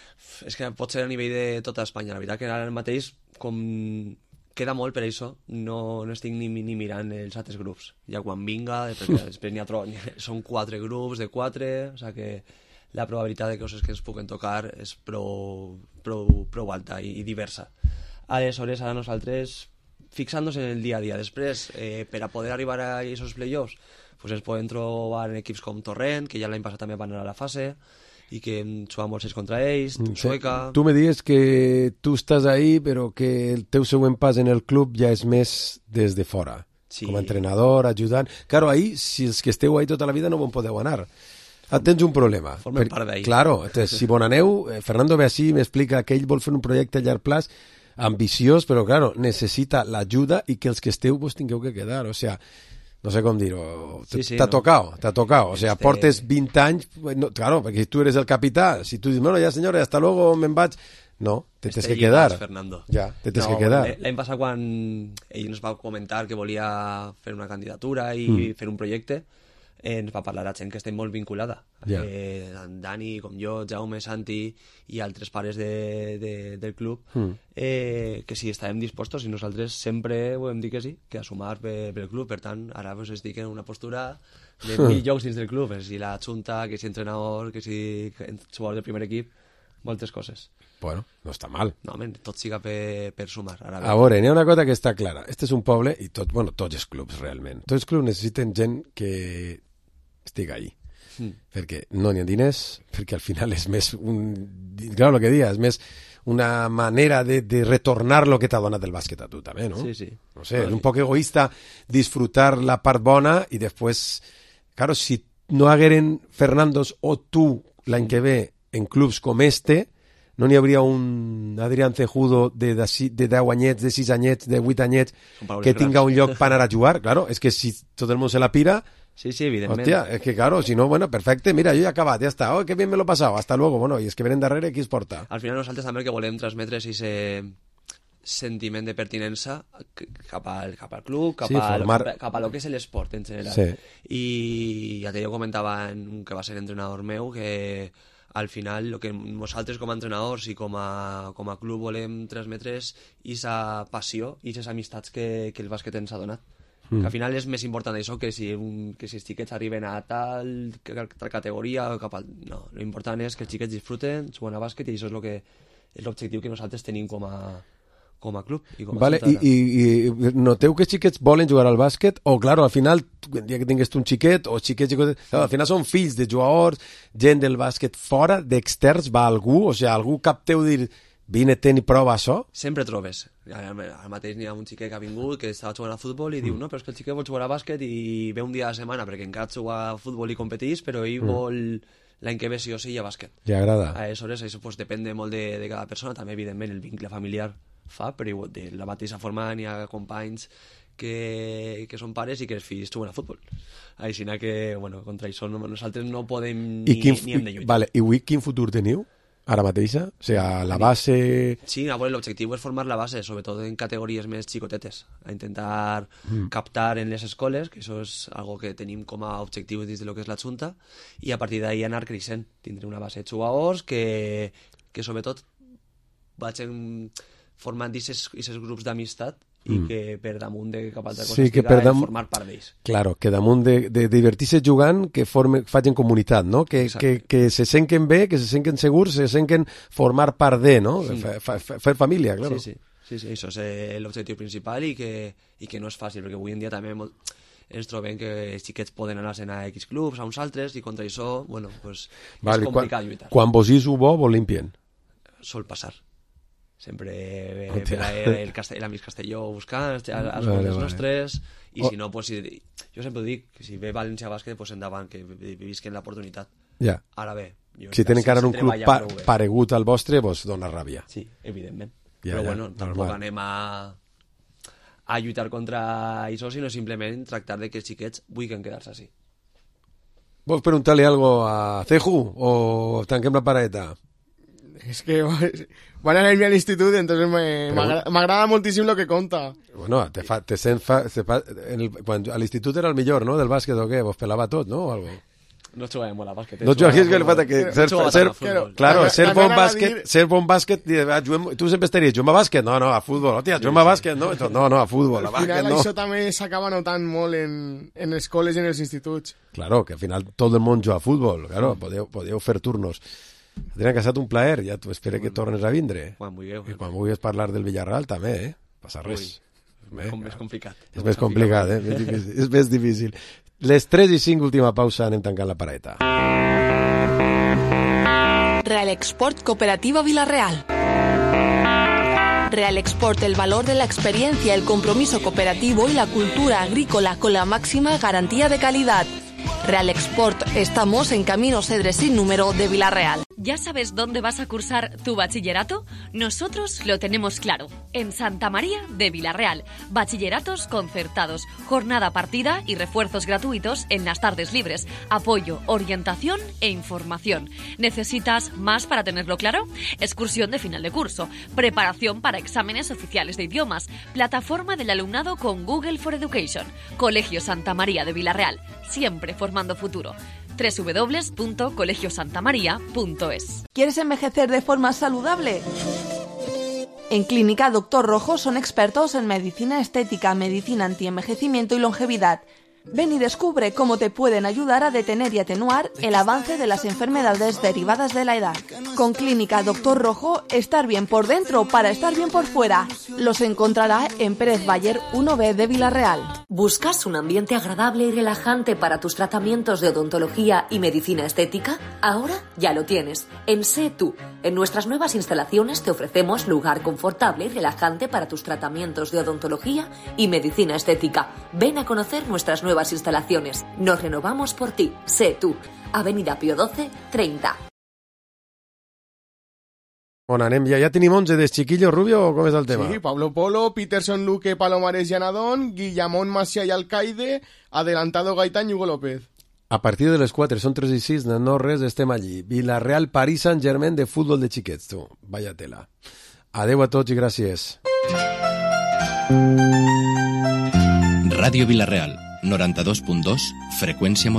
És que pot ser a nivell de tota Espanya, la veritat que ara mateix, com... queda molt per això, no, no estic ni, ni mirant els altres grups. Ja quan vinga, perquè després n'hi ha tro... són quatre grups de quatre, o sigui que la probabilitat de coses que ens puguen tocar és prou, prou, prou alta i, i diversa. Aleshores, ara nosaltres fixant-nos en el dia a dia. Després, eh, per a poder arribar a aquests playoffs, pues es poden trobar en equips com Torrent, que ja l'any passat també van anar a la fase, i que hem jugat molts ells contra ells, Sueca... Tu me dius que tu estàs ahí, però que el teu següent pas en el club ja és més des de fora, sí. Com a entrenador, ajudant... Claro, ahí, si els que esteu ahí tota la vida no vos podeu anar. Ah, tens un problema. Formem part d'ahí. Claro, entonces, si bon aneu, eh, Fernando ve així, m'explica que ell vol fer un projecte a llarg plaç, ambiciós, però claro, necessita l'ajuda i que els que esteu vos tingueu que quedar, o sea... No sé com dir-ho, sí, sí, t'ha no. tocado, t'ha tocado, o sea, este... portes vint anys, no, claro, perquè tu eres el capità, si tu dius, bueno, ja senyora, hasta luego, me'n vaig, no, te tens que quedar. Fernando. Ja, te tens no, que quedar. L'any passat quan ell ens va comentar que volia fer una candidatura i mm. fer un projecte, eh, ens va parlar a gent que estem molt vinculada. Yeah. Eh, Dani, com jo, Jaume, Santi i altres pares de, de, del club, mm. eh, que sí, estàvem dispostos i nosaltres sempre ho hem dit que sí, que a sumar per, per el club. Per tant, ara pues, estic en una postura de mil llocs dins del club, que si la junta, que si entrenador, que si jugador del primer equip, moltes coses. Bueno, no està mal. No, men, tot siga per, per sumar. Ara a veure, n'hi ha una cosa que està clara. Este és un poble i tot, bueno, tots els clubs, realment. Tots els clubs necessiten gent que estigui ahí. Mm. Perquè no n'hi ha diners, perquè al final és més un... Claro, el que diga, és més una manera de, de retornar lo que t'ha donat el bàsquet a tu també, no? Sí, sí. No sé, és un poc egoísta disfrutar la part bona i després, claro, si no hagueren Fernandos o tu l'any que ve en clubs com este, no n'hi hauria un Adrián Cejudo de, de, de deu anyets, de sis anyets, de vuit anyets, que tinga un lloc per anar a jugar. Claro, és que si tot el món se la pira... Sí, sí, evidentment. Hòstia, es que claro, si no, bueno, perfecte, mira, yo ya he acabat, ya está, oh, qué bien me lo he pasado, hasta luego, bueno, y es que venen darrere, qui es porta? Al final nosaltres també el que volem transmetre és ese sentiment de pertinença cap al, cap al club, cap, sí, a, formar... cap, cap a lo que és l'esport en general. Sí. I ja te jo comentava en un que va ser entrenador meu que al final el que nosaltres com a entrenadors i com a, com a club volem transmetre és aquesta passió i aquestes amistats que, que el bàsquet ens ha donat. Mm. Que al final és més important això que si, un, que si els xiquets arriben a tal, tal categoria o cap al... No, l'important és que els xiquets disfruten, juguen a bàsquet i això és, lo que, és l'objectiu que nosaltres tenim com a, com a club. I, com a vale, i, i, i noteu que els xiquets volen jugar al bàsquet? O, claro, al final, el dia que tingues un xiquet o xiquets... Claro, al final són fills de jugadors, gent del bàsquet fora, d'externs, va algú? O sigui, algú capteu dir... Vine, ten i prova això? Sempre trobes. Ara mateix n'hi ha un xiquet que ha vingut, que estava jugant a futbol i mm. diu, no, però és que el xiquet vol jugar a bàsquet i ve un dia a la setmana perquè encara juga a futbol i competís, però ell mm. vol l'any que ve sí o sí a bàsquet. Li agrada. Aleshores, això pues, depèn de molt de, de cada persona. També, evidentment, el vincle familiar fa, però de la mateixa forma n'hi ha companys que, que són pares i que els fills juguen a futbol. Així que, bueno, contra això nosaltres no podem ni, quin, ni hem de lluitar. Vale, i avui quin futur teniu? Ara mateixa? O sigui, la base... Sí, l'objectiu és formar la base, sobretot en categories més xicotetes, a intentar mm. captar en les escoles, que això és algo que tenim com a objectiu dins de lo que és la Junta, i a partir d'ahí anar creixent. Tindré una base de jugadors que, que sobretot vagin formant aquests grups d'amistat i mm. que per damunt de cap altra cosa sí, que per damunt... formar part d'ells. Claro, que damunt de, de divertir-se jugant que forme, facin comunitat, no? Que, que, que se senten bé, que se senten segurs, se senten formar part de, no? Sí. Fer, fer família, claro. Sí, sí, sí, sí, això és l'objectiu principal i que, i que no és fàcil, perquè avui en dia també molt... ens trobem que els xiquets poden anar-se'n a X clubs, a uns altres, i contra això, bueno, pues, vale, és complicat quan, lluitar. Quan vos és bo, vos limpien? Sol passar. Sempre ve l'amic Castelló buscant els vale, vale. nostres i oh. si no, pues, si, jo sempre dic que si ve València Bàsquet, pues endavant, que visquen l'oportunitat. Ja. Ara bé. Si tenen encara un club pa paregut al vostre, vos dona ràbia. Sí, evidentment. Ja, Però ja, bueno, tampoc anem a, a lluitar contra això, sinó simplement tractar de que els xiquets vulguin quedar-se així. Vols preguntar-li algo a Ceju o tanquem la paradeta? Es que van a irme al instituto, entonces me, me, me agrada moltíssim lo que conta. Bueno, te fa, te sent fa, te fa, en el, quan, a l'institut era el millor, no?, del bàsquet o què? Vos pelava tot, no?, o algo. No jugàvem molt a bàsquet. No juguem, que li falta que... Ser, ser, ser, claro, ser bon bàsquet, ser bon bàsquet, tu sempre estaries, juguem a bàsquet? No, no, a futbol. Hòstia, juguem a bàsquet? No, no, no, a futbol, a bàsquet, no. Al final això també s'acaba notant molt en, en escoles i en els instituts. Claro, que al final tot el món juga a futbol, claro, podeu, podeu fer turnos. Adrián, que ha estat un plaer, ja t'ho espero que tornes a vindre. Quan vulgueu. I quan vulguis parlar del Villarreal també, eh? Passa res. Ui. Bé, és més complicat. És més complicat, eh? És, difícil, és més difícil. Les tres i cinc, última pausa, anem tancant la pareta. Real Export Cooperativa Villarreal. Real Export, el valor de la experiencia, el compromiso cooperativo y la cultura agrícola con la máxima garantía de calidad. Real Export, estamos en Camino Cedres sin número de Villarreal. ¿Ya sabes dónde vas a cursar tu bachillerato? Nosotros lo tenemos claro. En Santa María de Villarreal. Bachilleratos concertados, jornada partida y refuerzos gratuitos en las tardes libres. Apoyo, orientación e información. ¿Necesitas más para tenerlo claro? Excursión de final de curso. Preparación para exámenes oficiales de idiomas. Plataforma del alumnado con Google for Education. Colegio Santa María de Villarreal. Siempre formando futuro. doble u doble u doble u punto colegio santa maría punto es. ¿Quieres envejecer de forma saludable? En Clínica Doctor Rojo son expertos en medicina estética, medicina antienvejecimiento y longevidad. Ven y descubre cómo te pueden ayudar a detener y atenuar el avance de las enfermedades derivadas de la edad. Con Clínica Doctor Rojo, estar bien por dentro para estar bien por fuera. Los encontrará en Pérez Bayer uno B de Villarreal. ¿Buscas un ambiente agradable y relajante para tus tratamientos de odontología y medicina estética? Ahora ya lo tienes. En Sé Tú. En nuestras nuevas instalaciones te ofrecemos lugar confortable y relajante para tus tratamientos de odontología y medicina estética. Ven a conocer nuestras nuevas instalaciones. Nos renovamos por ti. Sé Tú. Avenida Pío doce, treinta. On anem ja? Ja tenim onze de Chiquillo Rubio o com és el tema? Sí, Pablo Polo, Peterson Luque, Palomares y Anadón, Guillamón Masia y Alcaide, Adelantado Gaitán y Hugo López. A partir de les quatre, són tres i sis, no res, estem allí. Villarreal, Paris Saint-Germain de futbol de xiquets, tu. Vaya tela. Adeu a tots i gràcies. Ràdio Villarreal, noranta-dos punt dos, freqüència modulada.